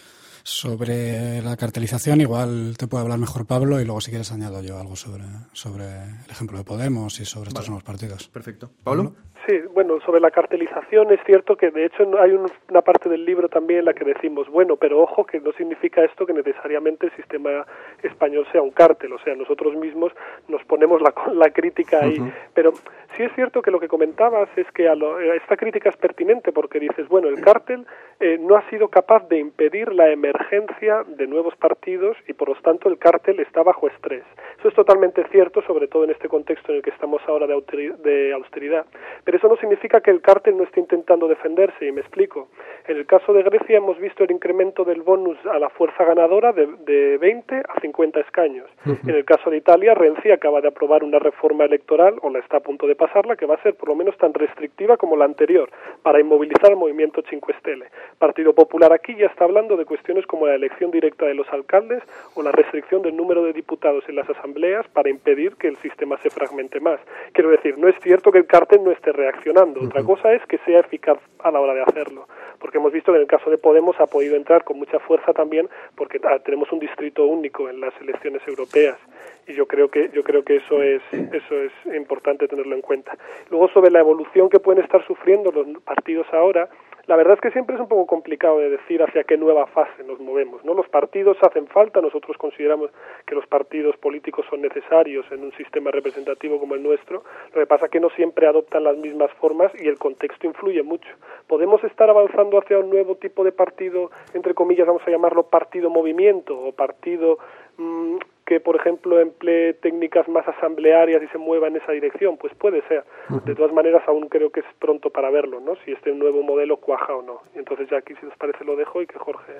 Sobre la cartelización igual te puede hablar mejor Pablo, y luego si quieres añado yo algo sobre, sobre el ejemplo de Podemos y sobre estos vale. nuevos partidos. Perfecto. ¿Pablo? Sí, bueno, sobre la cartelización es cierto que de hecho hay un, una parte del libro también en la que decimos, bueno, pero ojo que no significa esto que necesariamente el sistema español sea un cártel, o sea, nosotros mismos nos ponemos la, la crítica ahí, uh-huh. pero sí es cierto que lo que comentabas es que a lo, esta crítica es pertinente porque dices, bueno, el cártel eh, no ha sido capaz de impedir la emergencia de nuevos partidos y por lo tanto el cártel está bajo estrés. Eso es totalmente cierto, sobre todo en este contexto en el que estamos ahora de austeridad, pero eso no significa que el cártel no esté intentando defenderse, y me explico. En el caso de Grecia hemos visto el incremento del bonus a la fuerza ganadora de, de veinte a cincuenta escaños. Uh-huh. En el caso de Italia, Renzi acaba de aprobar una reforma electoral, o la está a punto de pasarla, que va a ser por lo menos tan restrictiva como la anterior, para inmovilizar el movimiento Cinque Stelle. Partido Popular aquí ya está hablando de cuestiones como la elección directa de los alcaldes o la restricción del número de diputados en las asambleas para impedir que el sistema se fragmente más. Quiero decir, no es cierto que el cártel no esté reaccionando. Otra cosa es que sea eficaz a la hora de hacerlo, porque hemos visto que en el caso de Podemos ha podido entrar con mucha fuerza también porque ah, tenemos un distrito único en las elecciones europeas, y yo creo que yo creo que eso es eso es importante tenerlo en cuenta. Luego, sobre la evolución que pueden estar sufriendo los partidos ahora, la verdad es que siempre es un poco complicado de decir hacia qué nueva fase nos movemos, ¿no? Los partidos hacen falta, nosotros consideramos que los partidos políticos son necesarios en un sistema representativo como el nuestro, lo que pasa es que no siempre adoptan las mismas formas y el contexto influye mucho. Podemos estar avanzando hacia un nuevo tipo de partido, entre comillas, vamos a llamarlo partido movimiento o partido mmm, que, por ejemplo, emplee técnicas más asamblearias y se mueva en esa dirección, pues puede ser. Uh-huh. De todas maneras, aún creo que es pronto para verlo, ¿no? Si este nuevo modelo cuaja o no. Y entonces ya aquí, si os parece, lo dejo y que Jorge...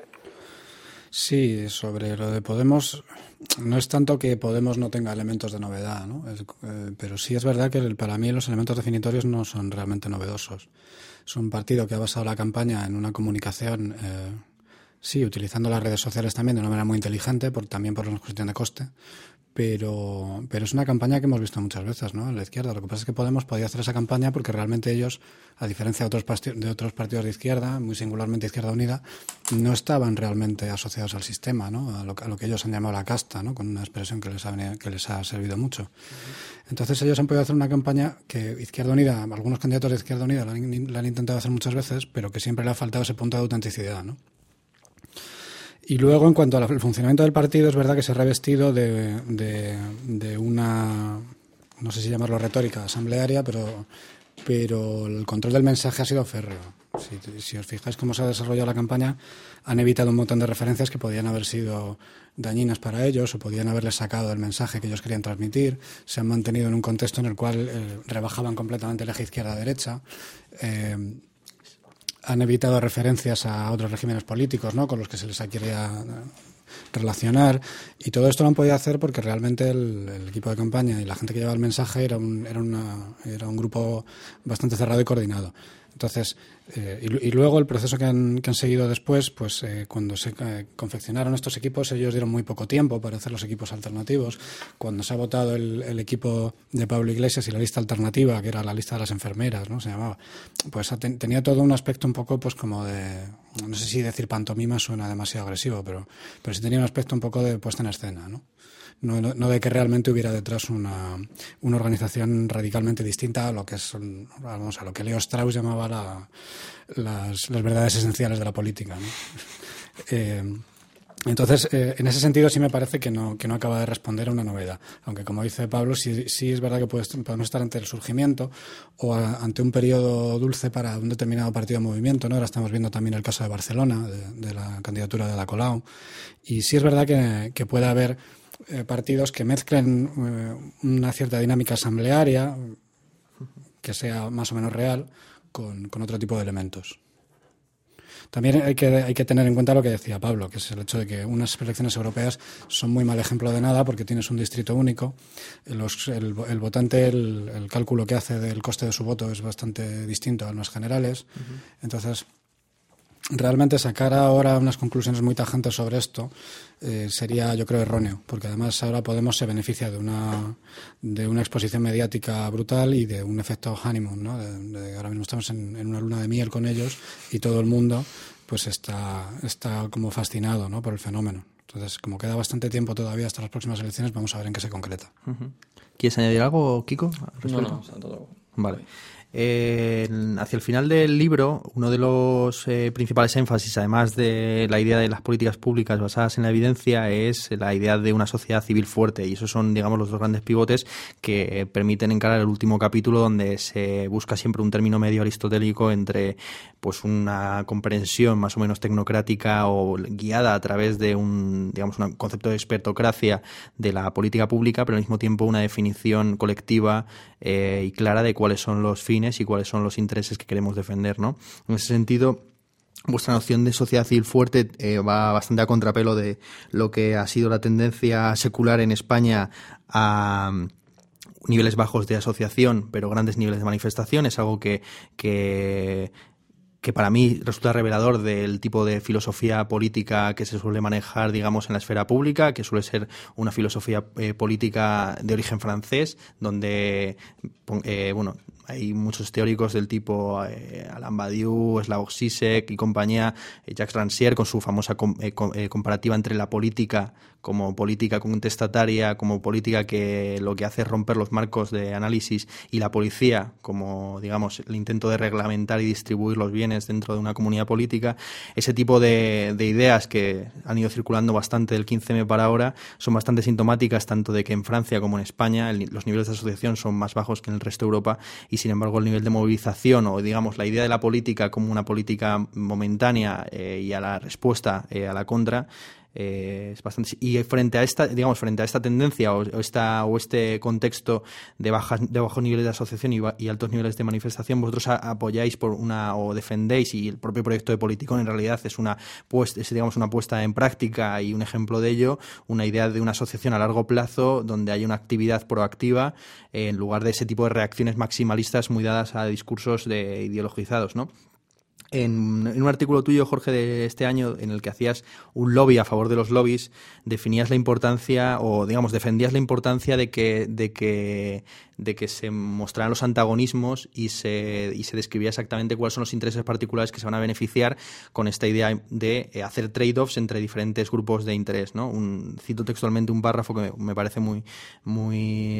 Sí, sobre lo de Podemos, no es tanto que Podemos no tenga elementos de novedad, ¿no? Es, eh, pero sí es verdad que el, para mí los elementos definitorios no son realmente novedosos. Es un partido que ha basado la campaña en una comunicación... Eh, Sí, utilizando las redes sociales también de una manera muy inteligente, por, también por una cuestión de coste, pero, pero es una campaña que hemos visto muchas veces, ¿no? En la izquierda. Lo que pasa es que Podemos podía hacer esa campaña porque realmente ellos, a diferencia de otros, pasti- de otros partidos de izquierda, muy singularmente Izquierda Unida, no estaban realmente asociados al sistema, ¿no? A lo, a lo que ellos han llamado la casta, ¿no? Con una expresión que les ha, que les ha servido mucho. Uh-huh. Entonces ellos han podido hacer una campaña que Izquierda Unida, algunos candidatos de Izquierda Unida la han, la han intentado hacer muchas veces, pero que siempre le ha faltado ese punto de autenticidad, ¿no? Y luego, en cuanto al funcionamiento del partido, es verdad que se ha revestido de, de, de una, no sé si llamarlo retórica asamblearia, pero, pero el control del mensaje ha sido férreo. Si, si os fijáis cómo se ha desarrollado la campaña, han evitado un montón de referencias que podían haber sido dañinas para ellos o podían haberles sacado el mensaje que ellos querían transmitir. Se han mantenido en un contexto en el cual eh, rebajaban completamente el eje izquierda-derecha. Eh, Han evitado referencias a otros regímenes políticos, ¿no?, con los que se les quería relacionar, y todo esto lo han podido hacer porque realmente el, el equipo de campaña y la gente que llevaba el mensaje era un, era una, era un grupo bastante cerrado y coordinado. Entonces, eh, y, y luego el proceso que han, que han seguido después, pues eh, cuando se eh, confeccionaron estos equipos, ellos dieron muy poco tiempo para hacer los equipos alternativos. Cuando se ha votado el, el equipo de Pablo Iglesias y la lista alternativa, que era la lista de las enfermeras, ¿no?, se llamaba, pues ten, tenía todo un aspecto un poco, pues como de, no sé si decir pantomima suena demasiado agresivo, pero, pero sí tenía un aspecto un poco de puesta en escena, ¿no? No, no, no de que realmente hubiera detrás una, una organización radicalmente distinta a lo que es, vamos, a lo que Leo Strauss llamaba la, las, las verdades esenciales de la política, ¿no? Eh, entonces, eh, en ese sentido sí me parece que no, que no acaba de responder a una novedad. Aunque, como dice Pablo, sí, sí es verdad que puede, podemos estar ante el surgimiento o a, ante un periodo dulce para un determinado partido de movimiento, ¿no? Ahora estamos viendo también el caso de Barcelona, de, de la candidatura de Ada Colau. Y sí es verdad que, que puede haber Eh, partidos que mezclen eh, una cierta dinámica asamblearia que sea más o menos real con, con otro tipo de elementos. También hay que, hay que tener en cuenta lo que decía Pablo, que es el hecho de que unas elecciones europeas son muy mal ejemplo de nada porque tienes un distrito único. Los, el, el votante, el, el cálculo que hace del coste de su voto es bastante distinto a los generales. Uh-huh. Entonces, realmente sacar ahora unas conclusiones muy tajantes sobre esto eh, sería, yo creo, erróneo, porque además ahora Podemos se beneficia de una de una exposición mediática brutal y de un efecto honeymoon, ¿no? De, de, ahora mismo estamos en, en una luna de miel con ellos y todo el mundo pues está, está como fascinado, ¿no? Por el fenómeno. Entonces, como queda bastante tiempo todavía hasta las próximas elecciones, vamos a ver en qué se concreta. Uh-huh. ¿Quieres añadir algo, Kiko? No, no, o sea, todo. Vale. Eh, hacia el final del libro, uno de los eh, principales énfasis, además de la idea de las políticas públicas basadas en la evidencia, es la idea de una sociedad civil fuerte, y esos son, digamos, los dos grandes pivotes que permiten encarar el último capítulo, donde se busca siempre un término medio aristotélico entre pues una comprensión más o menos tecnocrática o guiada a través de un, digamos, un concepto de expertocracia de la política pública, pero al mismo tiempo una definición colectiva eh, y clara de cuáles son los fines y cuáles son los intereses que queremos defender, ¿no? En ese sentido, vuestra noción de sociedad civil fuerte eh, va bastante a contrapelo de lo que ha sido la tendencia secular en España a niveles bajos de asociación, pero grandes niveles de manifestación. Es algo que, que que para mí resulta revelador del tipo de filosofía política que se suele manejar, digamos, en la esfera pública, que suele ser una filosofía eh, política de origen francés, donde, eh, bueno, hay muchos teóricos del tipo eh, Alain Badiou, Slavoj Žižek y compañía, eh, Jacques Rancière, con su famosa com, eh, com, eh, comparativa entre la política como política contestataria, como política que lo que hace es romper los marcos de análisis, y la policía como, digamos, el intento de reglamentar y distribuir los bienes dentro de una comunidad política. Ese tipo de, de ideas que han ido circulando bastante del quince eme para ahora son bastante sintomáticas tanto de que en Francia como en España el, los niveles de asociación son más bajos que en el resto de Europa, y sin embargo el nivel de movilización o, digamos, la idea de la política como una política momentánea eh, y a la respuesta eh, a la contra Eh, es bastante, y frente a esta, digamos, frente a esta tendencia o, o esta o este contexto de bajas de bajos niveles de asociación y, y altos niveles de manifestación, vosotros a, apoyáis por una o defendéis, y el propio proyecto de Politicón en realidad es una pues es, digamos, una puesta en práctica y un ejemplo de ello, una idea de una asociación a largo plazo donde hay una actividad proactiva eh, en lugar de ese tipo de reacciones maximalistas muy dadas a discursos de ideologizados, ¿no? En, en un artículo tuyo, Jorge, de este año, en el que hacías un lobby a favor de los lobbies, definías la importancia, o digamos, defendías la importancia de que, de que, de que se mostraran los antagonismos y se, y se describía exactamente cuáles son los intereses particulares que se van a beneficiar con esta idea de hacer trade-offs entre diferentes grupos de interés, ¿no? Un, cito textualmente un párrafo que me, me parece muy, muy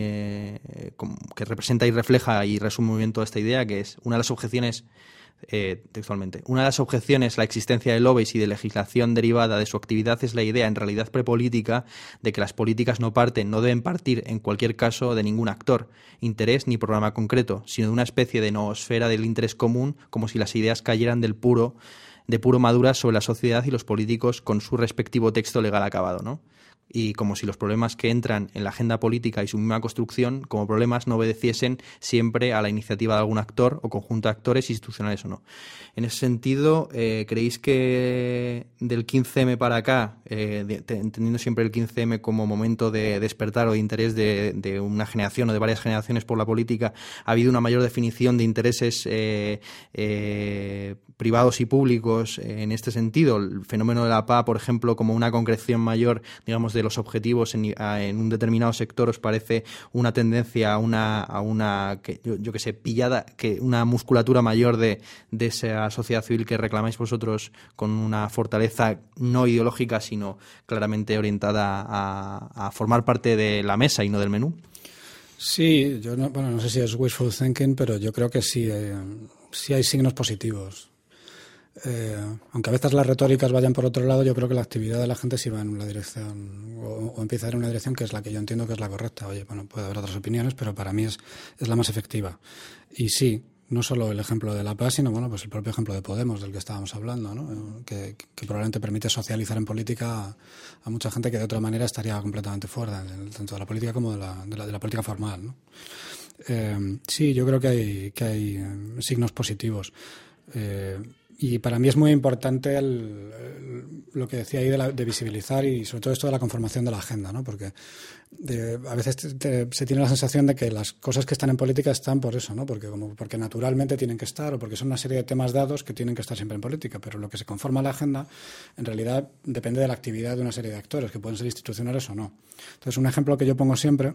eh, que representa y refleja y resume muy bien toda esta idea, que es una de las objeciones. Eh, textualmente. Una de las objeciones a la existencia de lobbies y de legislación derivada de su actividad es la idea, en realidad prepolítica, de que las políticas no parten, no deben partir en cualquier caso de ningún actor, interés ni programa concreto, sino de una especie de noosfera del interés común, como si las ideas cayeran del puro, de puro maduras sobre la sociedad y los políticos con su respectivo texto legal acabado, ¿no? Y como si los problemas que entran en la agenda política y su misma construcción como problemas no obedeciesen siempre a la iniciativa de algún actor o conjunto de actores, institucionales o no. En ese sentido, eh, ¿creéis que del quince eme para acá, eh, de, de, entendiendo siempre el quince eme como momento de despertar o de interés de, de una generación o de varias generaciones por la política, ha habido una mayor definición de intereses eh, eh, privados y públicos en este sentido? El fenómeno de la P A, por ejemplo, como una concreción mayor, digamos, de los objetivos en, en un determinado sector, ¿os parece una tendencia a una, a una que, yo, yo que sé, pillada, que una musculatura mayor de, de esa sociedad civil que reclamáis vosotros con una fortaleza no ideológica, sino claramente orientada a, a formar parte de la mesa y no del menú? Sí, yo no, bueno, no sé si es wishful thinking, pero yo creo que sí, eh, sí hay signos positivos. Eh, aunque a veces las retóricas vayan por otro lado, yo creo que la actividad de la gente sí va en una dirección, o, o empieza a ir en una dirección que es la que yo entiendo que es la correcta. Oye, bueno, puede haber otras opiniones, pero para mí es, es la más efectiva. Y sí, no solo el ejemplo de la P A, sino bueno, pues el propio ejemplo de Podemos, del que estábamos hablando, ¿no? que, que probablemente permite socializar en política a, a mucha gente que de otra manera estaría completamente fuera, tanto de la política como de la, de la, de la política formal, ¿no? Eh, sí, yo creo que hay, que hay signos positivos. Eh, Y para mí es muy importante el, el, lo que decía ahí de, la, de visibilizar y sobre todo esto de la conformación de la agenda, ¿no? Porque de, a veces te, te, se tiene la sensación de que las cosas que están en política están por eso, ¿no? Porque, como, porque naturalmente tienen que estar o porque son una serie de temas dados que tienen que estar siempre en política. Pero lo que se conforma la agenda en realidad depende de la actividad de una serie de actores que pueden ser institucionales o no. Entonces, un ejemplo que yo pongo siempre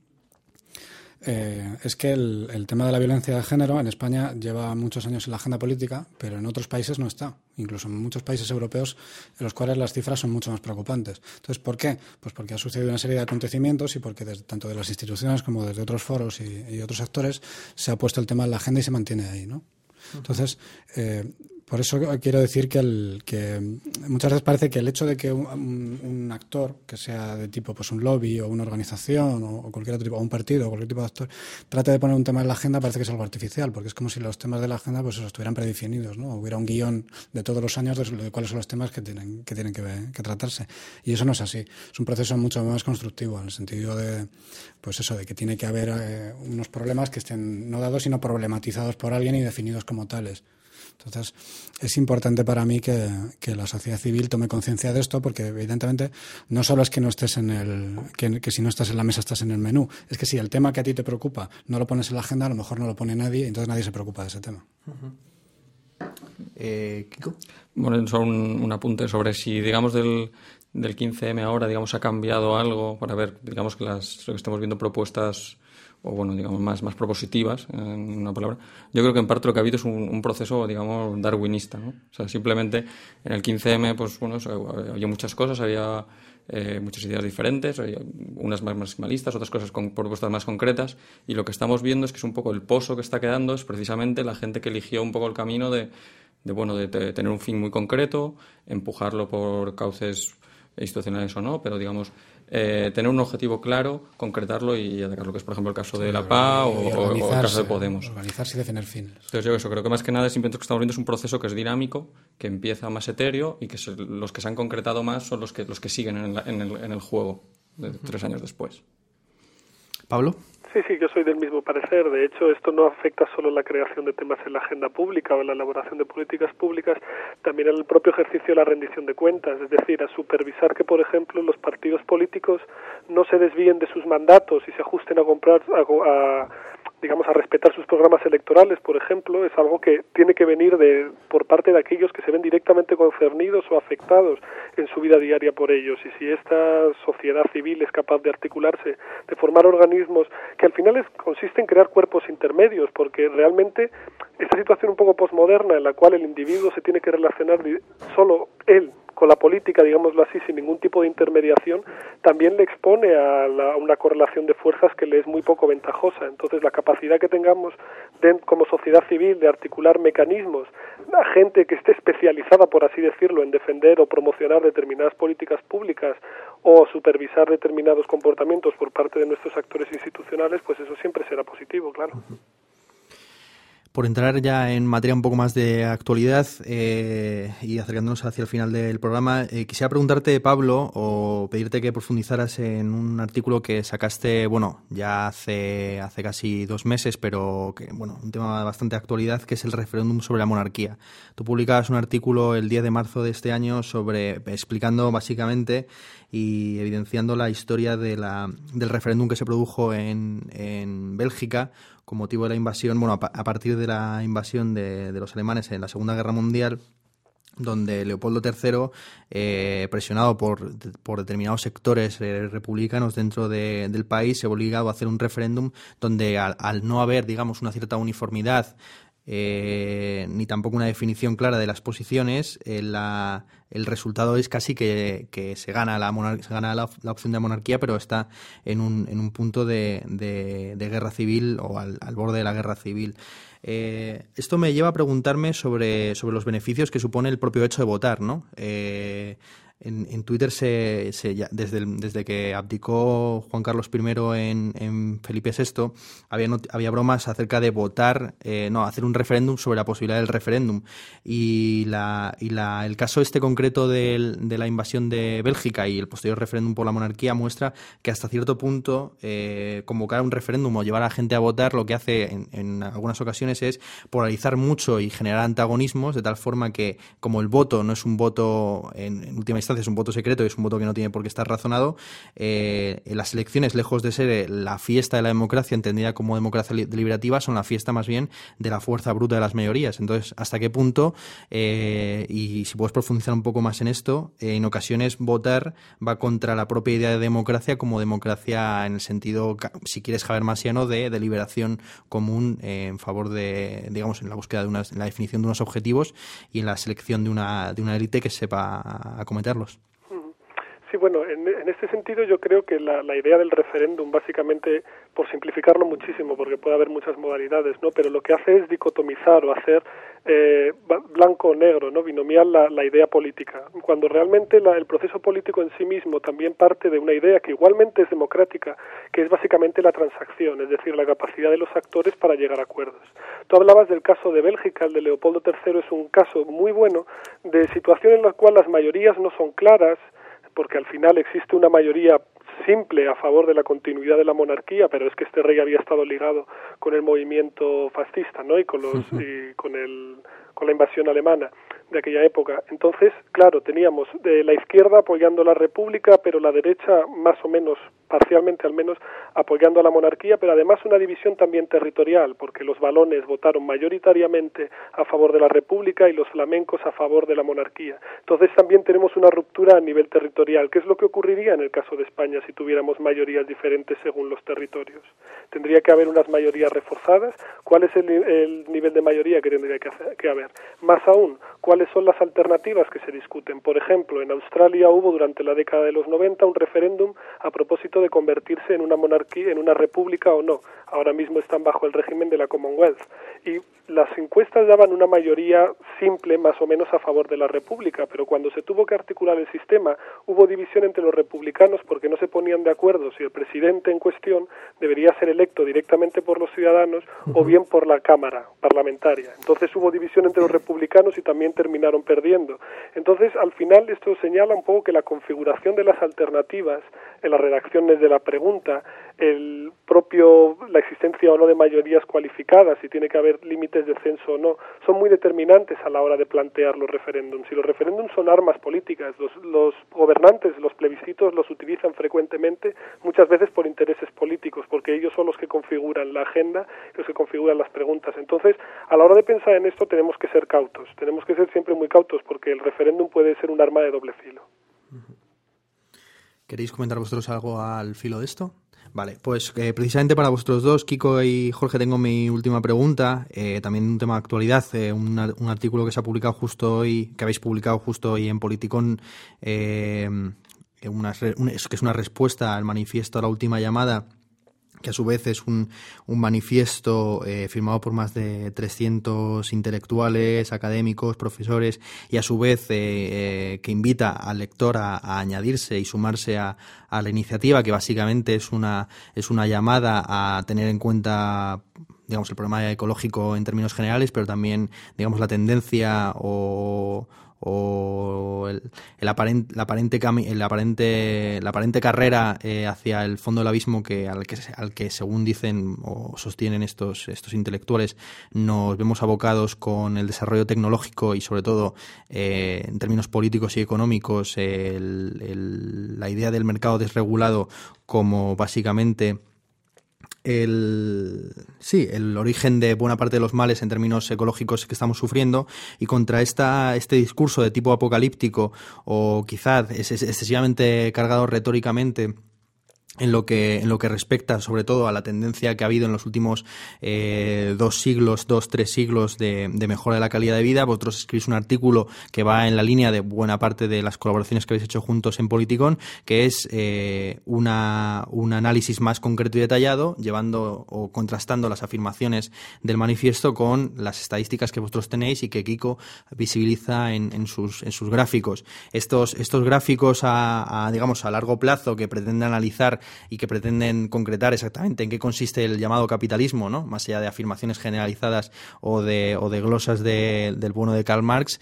Eh, es que el, el tema de la violencia de género en España lleva muchos años en la agenda política, pero en otros países no está, incluso en muchos países europeos en los cuales las cifras son mucho más preocupantes. Entonces, ¿por qué? Pues porque ha sucedido una serie de acontecimientos y porque desde, tanto de las instituciones como desde otros foros y, y otros actores se ha puesto el tema en la agenda y se mantiene ahí, ¿no? Entonces, eh, por eso quiero decir que, el, que muchas veces parece que el hecho de que un, un, un actor, que sea de tipo pues un lobby o una organización o, o cualquier otro tipo, o un partido o cualquier tipo de actor, trate de poner un tema en la agenda, parece que es algo artificial, porque es como si los temas de la agenda pues estuvieran predefinidos, ¿no? Hubiera un guión de todos los años de, de cuáles son los temas que tienen que, tienen que, que tratarse. Y eso no es así. Es un proceso mucho más constructivo, en el sentido de, pues eso, de que tiene que haber eh, unos problemas que estén no dados, sino problematizados por alguien y definidos como tales. Entonces, es importante para mí que, que la sociedad civil tome conciencia de esto, porque evidentemente no solo es que no estés en el, que, que si no estás en la mesa estás en el menú, es que si el tema que a ti te preocupa no lo pones en la agenda, a lo mejor no lo pone nadie, y entonces nadie se preocupa de ese tema. Uh-huh. Eh, Kiko. Bueno, solo un, un apunte sobre si, digamos, del, del quince eme ahora, digamos, ha cambiado algo para ver, digamos, que las, lo que estamos viendo propuestas o bueno, digamos, más, más propositivas, en una palabra. Yo creo que en parte lo que ha habido es un, un proceso, digamos, darwinista, ¿no? O sea, simplemente en el quince eme, pues bueno, o sea, había muchas cosas, había eh, muchas ideas diferentes, había unas más maximalistas, otras cosas con propuestas más concretas, y lo que estamos viendo es que es un poco el pozo que está quedando, es precisamente la gente que eligió un poco el camino de, de bueno, de, de tener un fin muy concreto, empujarlo por cauces institucionales o no, pero digamos, eh, tener un objetivo claro, concretarlo y atacarlo, que es por ejemplo el caso sí, de la P A o, o, o el caso de Podemos. Organizarse y defender fines. Entonces yo eso, creo que más que nada simplemente lo que estamos viendo es un proceso que es dinámico, que empieza más etéreo y que se, los que se han concretado más son los que, los que siguen en, la, en, el, en el juego de tres años después. ¿Pablo? Sí, sí, yo soy del mismo parecer. De hecho, esto no afecta solo a la creación de temas en la agenda pública o en la elaboración de políticas públicas, también en el propio ejercicio de la rendición de cuentas, es decir, a supervisar que, por ejemplo, los partidos políticos no se desvíen de sus mandatos y se ajusten a comprar, a, a digamos, a respetar sus programas electorales, por ejemplo, es algo que tiene que venir de por parte de aquellos que se ven directamente concernidos o afectados en su vida diaria por ellos. Y si esta sociedad civil es capaz de articularse, de formar organismos que al final es, consiste en crear cuerpos intermedios, porque realmente esta situación un poco posmoderna en la cual el individuo se tiene que relacionar solo él con la política, digámoslo así, sin ningún tipo de intermediación, también le expone a, la, a una correlación de fuerzas que le es muy poco ventajosa. Entonces, la capacidad que tengamos de, como sociedad civil de articular mecanismos, la gente que esté especializada, por así decirlo, en defender o promocionar determinadas políticas públicas o supervisar determinados comportamientos por parte de nuestros actores institucionales, pues eso siempre será positivo, claro. Uh-huh. Por entrar ya en materia un poco más de actualidad eh, y acercándonos hacia el final del programa, eh, quisiera preguntarte, Pablo, o pedirte que profundizaras en un artículo que sacaste, bueno, ya hace, hace casi dos meses, pero que, bueno, un tema de bastante actualidad, que es el referéndum sobre la monarquía. Tú publicabas un artículo el diez de marzo de este año sobre, explicando básicamente y evidenciando la historia de la, del referéndum que se produjo en, en Bélgica con motivo de la invasión, bueno, a partir de la invasión de, de los alemanes en la Segunda Guerra Mundial, donde Leopoldo tercero, eh, presionado por, por determinados sectores eh, republicanos dentro de, del país, se ha obligado a hacer un referéndum donde al, al no haber, digamos, una cierta uniformidad Eh, ni tampoco una definición clara de las posiciones, eh, la, el resultado es casi que, que se gana la monar- se gana la, la opción de monarquía, pero está en un, en un punto de, de, de guerra civil o al, al borde de la guerra civil. Eh, esto me lleva a preguntarme sobre, sobre los beneficios que supone el propio hecho de votar, ¿no? Eh, En, en Twitter, se, se ya, desde, el, desde que abdicó Juan Carlos primero en, en Felipe sexto, había, not, había bromas acerca de votar, eh, no, hacer un referéndum sobre la posibilidad del referéndum. Y, la, y la, el caso este concreto de, de la invasión de Bélgica y el posterior referéndum por la monarquía muestra que hasta cierto punto eh, convocar un referéndum o llevar a la gente a votar lo que hace en, en algunas ocasiones es polarizar mucho y generar antagonismos, de tal forma que, como el voto no es un voto en, en última instancia, es un voto secreto y es un voto que no tiene por qué estar razonado, eh, las elecciones, lejos de ser la fiesta de la democracia entendida como democracia deliberativa, son la fiesta más bien de la fuerza bruta de las mayorías. Entonces, ¿hasta qué punto, eh, y si puedes profundizar un poco más en esto, eh, en ocasiones votar va contra la propia idea de democracia como democracia en el sentido, si quieres, habermasiano, de deliberación común eh, en favor de, digamos, en la búsqueda de unas, en la definición de unos objetivos y en la selección de una de una élite que sepa acometerlos? Sí, bueno, en, en este sentido yo creo que la, la idea del referéndum, básicamente, por simplificarlo muchísimo, porque puede haber muchas modalidades, ¿no? Pero lo que hace es dicotomizar o hacer eh, blanco o negro, ¿no? Binomial la, la idea política, cuando realmente la, el proceso político en sí mismo también parte de una idea que igualmente es democrática, que es básicamente la transacción, es decir, la capacidad de los actores para llegar a acuerdos. Tú hablabas del caso de Bélgica, el de Leopoldo tercero es un caso muy bueno de situación en la cual las mayorías no son claras, porque al final existe una mayoría simple a favor de la continuidad de la monarquía, pero es que este rey había estado ligado con el movimiento fascista, ¿no? Y con los y con el con la invasión alemana de aquella época. Entonces, claro, teníamos de la izquierda apoyando la república, pero la derecha más o menos, parcialmente al menos, apoyando a la monarquía, pero además una división también territorial, porque los valones votaron mayoritariamente a favor de la república y los flamencos a favor de la monarquía. Entonces también tenemos una ruptura a nivel territorial. ¿Qué es lo que ocurriría en el caso de España si tuviéramos mayorías diferentes según los territorios? Tendría que haber unas mayorías reforzadas. ¿Cuál es el, el nivel de mayoría que tendría que, hacer, que haber? Más aún, ¿cuáles son las alternativas que se discuten? Por ejemplo, en Australia hubo durante la década de los noventa un referéndum a propósito de convertirse en una monarquía, en una república o no. Ahora mismo están bajo el régimen de la Commonwealth. Y las encuestas daban una mayoría simple, más o menos a favor de la república, pero cuando se tuvo que articular el sistema, hubo división entre los republicanos porque no se ponían de acuerdo si el presidente en cuestión debería ser electo directamente por los ciudadanos o bien por la Cámara parlamentaria. Entonces hubo división entre los republicanos y también terminaron perdiendo. Entonces, al final, esto señala un poco que la configuración de las alternativas en las redacciones de la pregunta, el propio, la existencia o no de mayorías cualificadas, si tiene que haber límites de censo o no, son muy determinantes a la hora de plantear los referéndums. Y los referéndums son armas políticas. Los, los gobernantes, los plebiscitos los utilizan frecuentemente, muchas veces por intereses políticos, porque ellos son los que configuran la agenda, los que configuran las preguntas. Entonces, a la hora de pensar en esto tenemos que ser cautos, tenemos que ser siempre muy cautos, porque el referéndum puede ser un arma de doble filo. ¿Queréis comentar vosotros algo al filo de esto? Vale, pues eh, precisamente para vosotros dos, Kiko y Jorge, tengo mi última pregunta, eh, también un tema de actualidad, eh, un, un artículo que se ha publicado justo hoy, que habéis publicado justo hoy en Politicón, eh, una, un, que es una respuesta al manifiesto a la última llamada, que a su vez es un, un manifiesto eh, firmado por más de trescientos intelectuales, académicos, profesores, y a su vez eh, eh, que invita al lector a, a añadirse y sumarse a, a la iniciativa, que básicamente es una, es una llamada a tener en cuenta, digamos, el problema ecológico en términos generales, pero también, digamos, la tendencia o o el, el aparente, la aparente el aparente la aparente carrera eh, hacia el fondo del abismo que al que al que según dicen o sostienen estos estos intelectuales nos vemos abocados con el desarrollo tecnológico y sobre todo eh, en términos políticos y económicos el, el, la idea del mercado desregulado como básicamente el sí el origen de buena parte de los males en términos ecológicos que estamos sufriendo, y contra esta este discurso de tipo apocalíptico o quizás es, es excesivamente cargado retóricamente en lo que en lo que respecta sobre todo a la tendencia que ha habido en los últimos eh, dos siglos, dos, tres siglos de, de mejora de la calidad de vida. Vosotros escribís un artículo que va en la línea de buena parte de las colaboraciones que habéis hecho juntos en Politicón, que es eh, una, un análisis más concreto y detallado, llevando o contrastando las afirmaciones del manifiesto con las estadísticas que vosotros tenéis y que Kiko visibiliza en, en sus en sus gráficos. Estos estos gráficos a, a digamos a largo plazo que pretenden analizar y que pretenden concretar exactamente en qué consiste el llamado capitalismo, ¿no? Más allá de afirmaciones generalizadas o de, o de glosas de, del bueno de Karl Marx,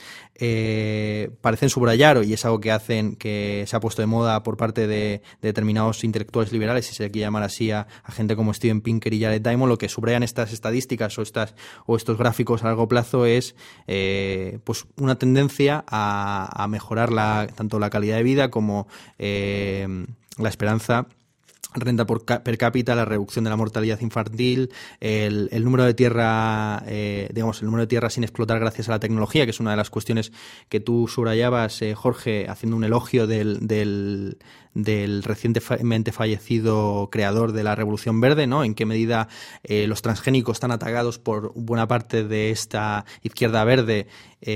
eh, parecen subrayar, y es algo que hacen, que se ha puesto de moda por parte de, de determinados intelectuales liberales, si se quiere llamar así a, a gente como Steven Pinker y Jared Diamond. Lo que subrayan estas estadísticas o estas o estos gráficos a largo plazo es eh, pues una tendencia a, a mejorar la, tanto la calidad de vida como eh, la esperanza, renta por per cápita, la reducción de la mortalidad infantil, el, el número de tierra, eh, digamos, el número de tierra sin explotar gracias a la tecnología, que es una de las cuestiones que tú subrayabas, eh, Jorge, haciendo un elogio del, del, del recientemente fallecido creador de la Revolución Verde, ¿no? En qué medida eh, los transgénicos están atacados por buena parte de esta izquierda verde,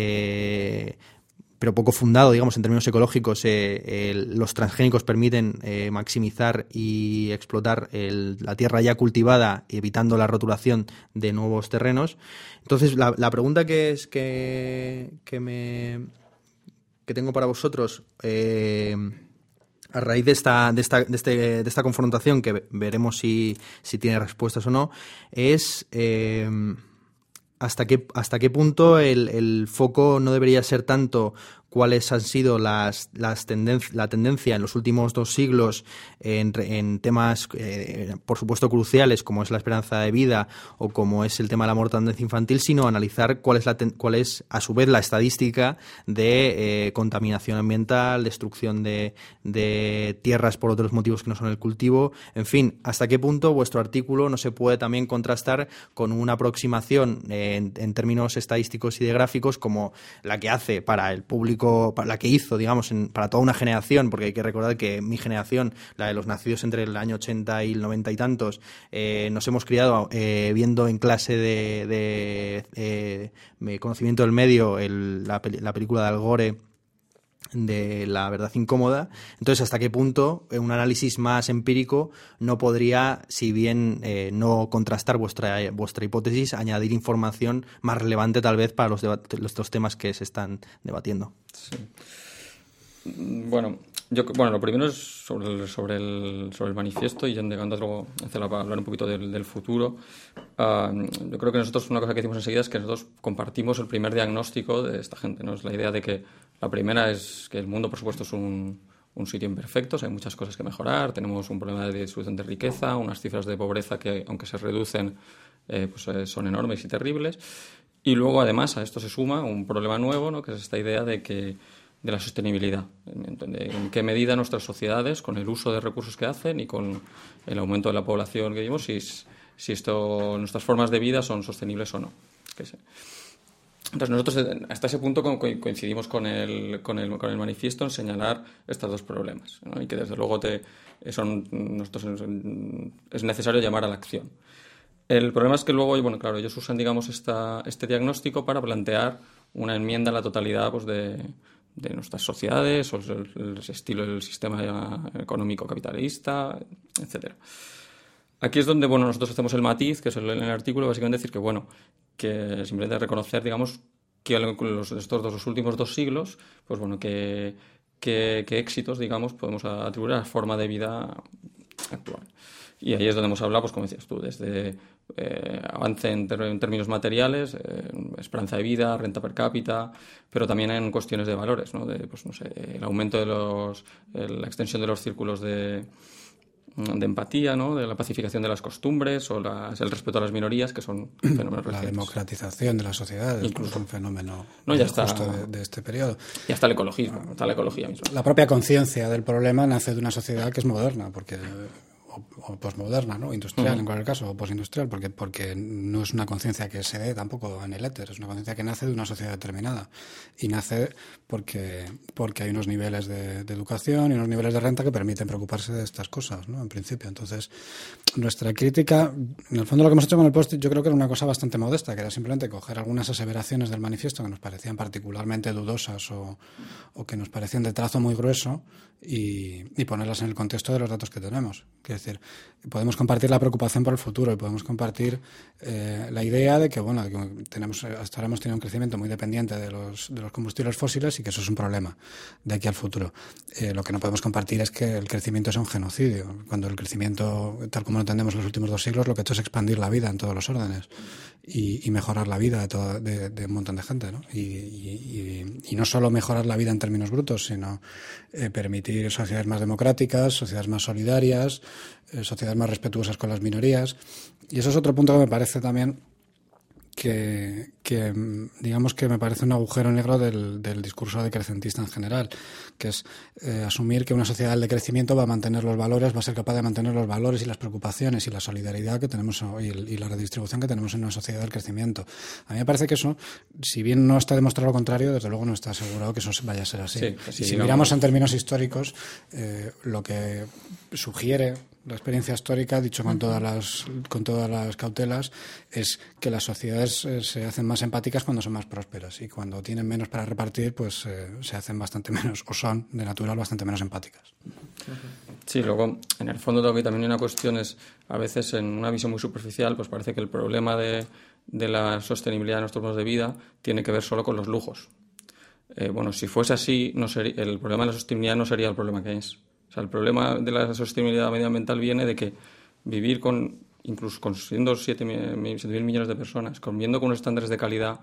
eh, pero poco fundado, digamos, en términos ecológicos. Eh, el, los transgénicos permiten eh, maximizar y explotar el, la tierra ya cultivada, evitando la rotulación de nuevos terrenos. Entonces, la, la pregunta que es que, que me que tengo para vosotros, eh, a raíz de esta de esta de, este, de esta confrontación, que veremos si, si tiene respuestas o no, es eh, hasta qué hasta qué punto el, el foco no debería ser tanto cuáles han sido las, las tendenci- la tendencia en los últimos dos siglos en, en temas, eh, por supuesto, cruciales, como es la esperanza de vida o como es el tema de la mortalidad infantil, sino analizar cuál es, la ten- cuál es a su vez, la estadística de eh, contaminación ambiental, destrucción de, de tierras por otros motivos que no son el cultivo. En fin, hasta qué punto vuestro artículo no se puede también contrastar con una aproximación eh, en, en términos estadísticos y de gráficos como la que hace para el público, la que hizo, digamos, en, para toda una generación, porque hay que recordar que mi generación, la de los nacidos entre el año ochenta y el noventa y tantos, eh, nos hemos criado eh, viendo en clase de, de eh, conocimiento del medio el, la, la película de Al Gore, de La verdad incómoda. Entonces, ¿hasta qué punto un análisis más empírico no podría, si bien eh, no contrastar vuestra vuestra hipótesis, añadir información más relevante tal vez para los, debat- los temas que se están debatiendo? Sí. Bueno, yo, bueno, lo primero es sobre el, sobre el, sobre el manifiesto, y ya llegando a luego a hablar un poquito del, del futuro. Uh, yo creo que nosotros, una cosa que decimos enseguida es que nosotros compartimos el primer diagnóstico de esta gente, ¿no? Es la idea de que la primera es que el mundo, por supuesto, es un, un sitio imperfecto, o sea, hay muchas cosas que mejorar, tenemos un problema de distribución de riqueza, unas cifras de pobreza que, aunque se reducen, eh, pues, eh, son enormes y terribles. Y luego, además, a esto se suma un problema nuevo, ¿no? Que es esta idea de que de la sostenibilidad, en, en, en qué medida nuestras sociedades, con el uso de recursos que hacen y con el aumento de la población que vivimos, si, si esto, nuestras formas de vida son sostenibles o no. Que sé. Entonces nosotros hasta ese punto coincidimos con el, con el, con el manifiesto en señalar estos dos problemas, ¿no? Y que desde luego te, son, nosotros, es necesario llamar a la acción. El problema es que luego, y bueno, claro, ellos usan, digamos, esta, este diagnóstico para plantear una enmienda a la totalidad, pues, de, de nuestras sociedades, o el, el estilo del sistema económico capitalista, etcétera. Aquí es donde, bueno, nosotros hacemos el matiz, que es el, en el artículo, básicamente decir que, bueno, que simplemente reconocer, digamos, que los, estos dos, los últimos dos siglos, pues bueno, que, que, que éxitos, digamos, podemos atribuir a la forma de vida actual. Y ahí es donde hemos hablado, pues como decías tú, desde eh, avance en, ter- en términos materiales, eh, esperanza de vida, renta per cápita, pero también en cuestiones de valores, ¿no? De, pues no sé, el aumento de los, la extensión de los círculos de de empatía, ¿no? De la pacificación de las costumbres o las, el respeto a las minorías, que son fenómenos la recientes. democratización de la sociedad Incluso. es un fenómeno no, ya está, justo de, de este periodo. Y hasta el ecologismo, hasta la ecología misma. La propia conciencia del problema nace de una sociedad que es moderna, porque o, o posmoderna, ¿no? Industrial, Uh-huh. en cualquier caso, o postindustrial, porque, porque no es una conciencia que se dé tampoco en el éter, es una conciencia que nace de una sociedad determinada. Y nace porque, porque hay unos niveles de, de educación y unos niveles de renta que permiten preocuparse de estas cosas, ¿no? En principio. Entonces, nuestra crítica, en el fondo lo que hemos hecho con el post yo creo que era una cosa bastante modesta, que era simplemente coger algunas aseveraciones del manifiesto que nos parecían particularmente dudosas o, o que nos parecían de trazo muy grueso y, y ponerlas en el contexto de los datos que tenemos. Es decir, podemos compartir la preocupación por el futuro y podemos compartir eh, la idea de que, bueno, que tenemos, hasta ahora hemos tenido un crecimiento muy dependiente de los, de los combustibles fósiles y que eso es un problema de aquí al futuro. Eh, lo que no podemos compartir es que el crecimiento es un genocidio, cuando el crecimiento, tal como lo entendemos en los últimos dos siglos, lo que ha hecho es expandir la vida en todos los órdenes y, y mejorar la vida de, todo, de, de un montón de gente, ¿no? Y, y, y, y no solo mejorar la vida en términos brutos, sino eh, permitir sociedades más democráticas, sociedades más solidarias, eh, sociedades más respetuosas con las minorías. Y eso es otro punto que me parece también que, que digamos que me parece un agujero negro del, del discurso decrecentista en general, que es eh, asumir que una sociedad de crecimiento va a mantener los valores, va a ser capaz de mantener los valores y las preocupaciones y la solidaridad que tenemos hoy y la redistribución que tenemos en una sociedad del crecimiento. A mí me parece que eso, si bien no está demostrado lo contrario, desde luego no está asegurado que eso vaya a ser así. Sí, sí, y si digamos... miramos en términos históricos, eh, lo que sugiere la experiencia histórica, dicho con todas las con todas las cautelas, es que las sociedades eh, se hacen más empáticas cuando son más prósperas y cuando tienen menos para repartir, pues eh, se hacen bastante menos, o son de natural bastante menos empáticas. Sí, luego, en el fondo también hay una cuestión, es a veces en una visión muy superficial, pues parece que el problema de, de la sostenibilidad de nuestros modos de vida tiene que ver solo con los lujos. Eh, bueno, si fuese así, no sería, el problema de la sostenibilidad no sería el problema que es. O sea, el problema de la sostenibilidad medioambiental viene de que vivir con, incluso con siendo siete mil millones de personas, conviviendo con unos estándares de calidad,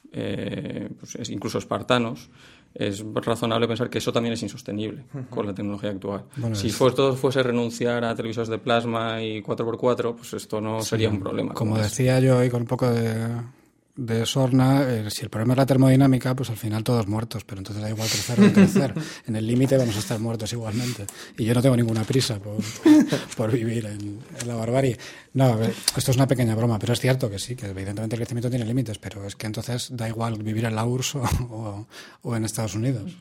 eh, pues incluso espartanos, es razonable pensar que eso también es insostenible uh-huh. con la tecnología actual. Bueno, si fuese, todo fuese renunciar a televisores de plasma y cuatro por cuatro, pues esto no sí, sería un problema. Como, como decía yo hoy con un poco de... de Sorna, eh, si el problema es la termodinámica, pues al final todos muertos, pero entonces da igual crecer o no crecer. En el límite vamos a estar muertos igualmente. Y yo no tengo ninguna prisa por, por vivir en, en la barbarie. No, esto es una pequeña broma, pero es cierto que sí, que evidentemente el crecimiento tiene límites, pero es que entonces da igual vivir en la U R S S o, o, o en Estados Unidos.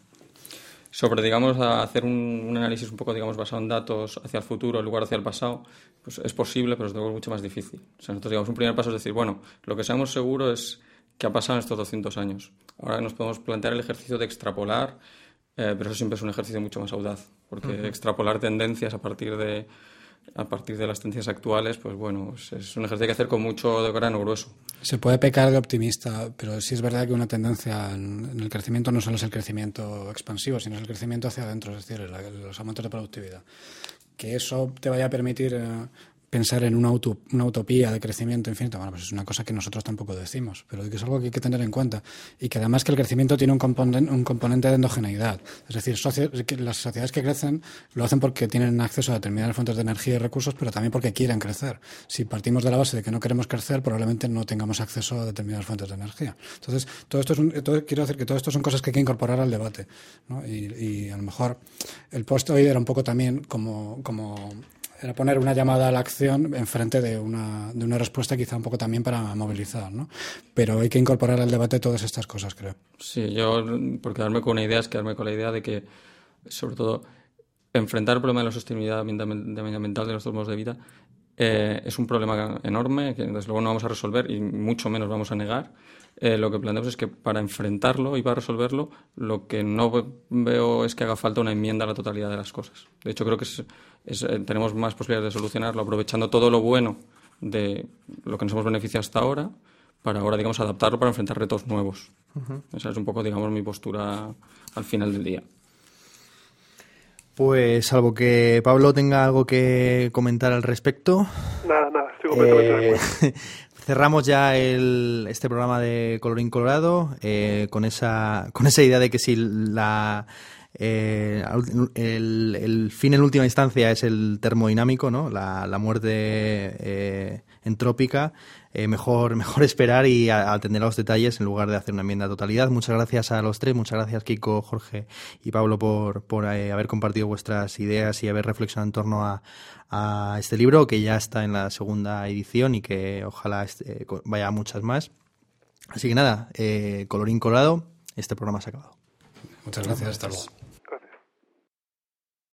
Sobre, digamos, a hacer un, un análisis un poco, digamos, basado en datos hacia el futuro en lugar hacia el pasado, pues es posible, pero es mucho más difícil. O sea, nosotros, digamos, un primer paso es decir, bueno, lo que sabemos seguro es qué ha pasado en estos doscientos años. Ahora nos podemos plantear el ejercicio de extrapolar, eh, pero eso siempre es un ejercicio mucho más audaz, porque uh-huh. extrapolar tendencias a partir de a partir de las tendencias actuales, pues bueno, es, es un ejercicio que hay que hacer con mucho grano grueso. Se puede pecar de optimista, pero sí es verdad que una tendencia en, en el crecimiento no solo es el crecimiento expansivo, sino es el crecimiento hacia adentro, es decir, el, los aumentos de productividad. Que eso te vaya a permitir eh, pensar en una, auto, una utopía de crecimiento infinito, bueno, pues es una cosa que nosotros tampoco decimos, pero que es algo que hay que tener en cuenta. Y que además que el crecimiento tiene un componente, un componente de endogeneidad. Es decir, soci- que las sociedades que crecen lo hacen porque tienen acceso a determinadas fuentes de energía y recursos, pero también porque quieren crecer. Si partimos de la base de que no queremos crecer, probablemente no tengamos acceso a determinadas fuentes de energía. Entonces, todo esto es un, todo, quiero decir que todo esto son cosas que hay que incorporar al debate, ¿no? Y, y a lo mejor el post hoy era un poco también como... como era poner una llamada a la acción enfrente de una, de una respuesta quizá un poco también para movilizar, ¿no? Pero hay que incorporar al debate todas estas cosas, creo. Sí, yo, por quedarme con una idea, es quedarme con la idea de que, sobre todo, enfrentar el problema de la sostenibilidad medioambiental de nuestros modos de vida eh, es un problema enorme que desde luego no vamos a resolver y mucho menos vamos a negar. Eh, lo que planteamos es que para enfrentarlo y para resolverlo, lo que no veo es que haga falta una enmienda a la totalidad de las cosas. De hecho, creo que es, es, eh, tenemos más posibilidades de solucionarlo aprovechando todo lo bueno de lo que nos hemos beneficiado hasta ahora, para ahora, digamos, adaptarlo para enfrentar retos nuevos. Uh-huh. Esa es un poco, digamos, mi postura al final del día. Pues, salvo que Pablo tenga algo que comentar al respecto. Nada, nada, estoy completamente eh, de acuerdo. Cerramos ya el, este programa de Colorín Colorado eh, con esa con esa idea de que si la eh, el, el fin en última instancia es el termodinámico, ¿no? La, la muerte eh, entrópica. eh, mejor, mejor esperar y a, a atender a los detalles en lugar de hacer una enmienda a totalidad. Muchas gracias a los tres, muchas gracias Kiko, Jorge y Pablo por, por eh, haber compartido vuestras ideas y haber reflexionado en torno a, a este libro, que ya está en la segunda edición y que ojalá este, vaya a muchas más. Así que nada, eh, colorín colorado, este programa se ha acabado. Muchas gracias, hasta luego.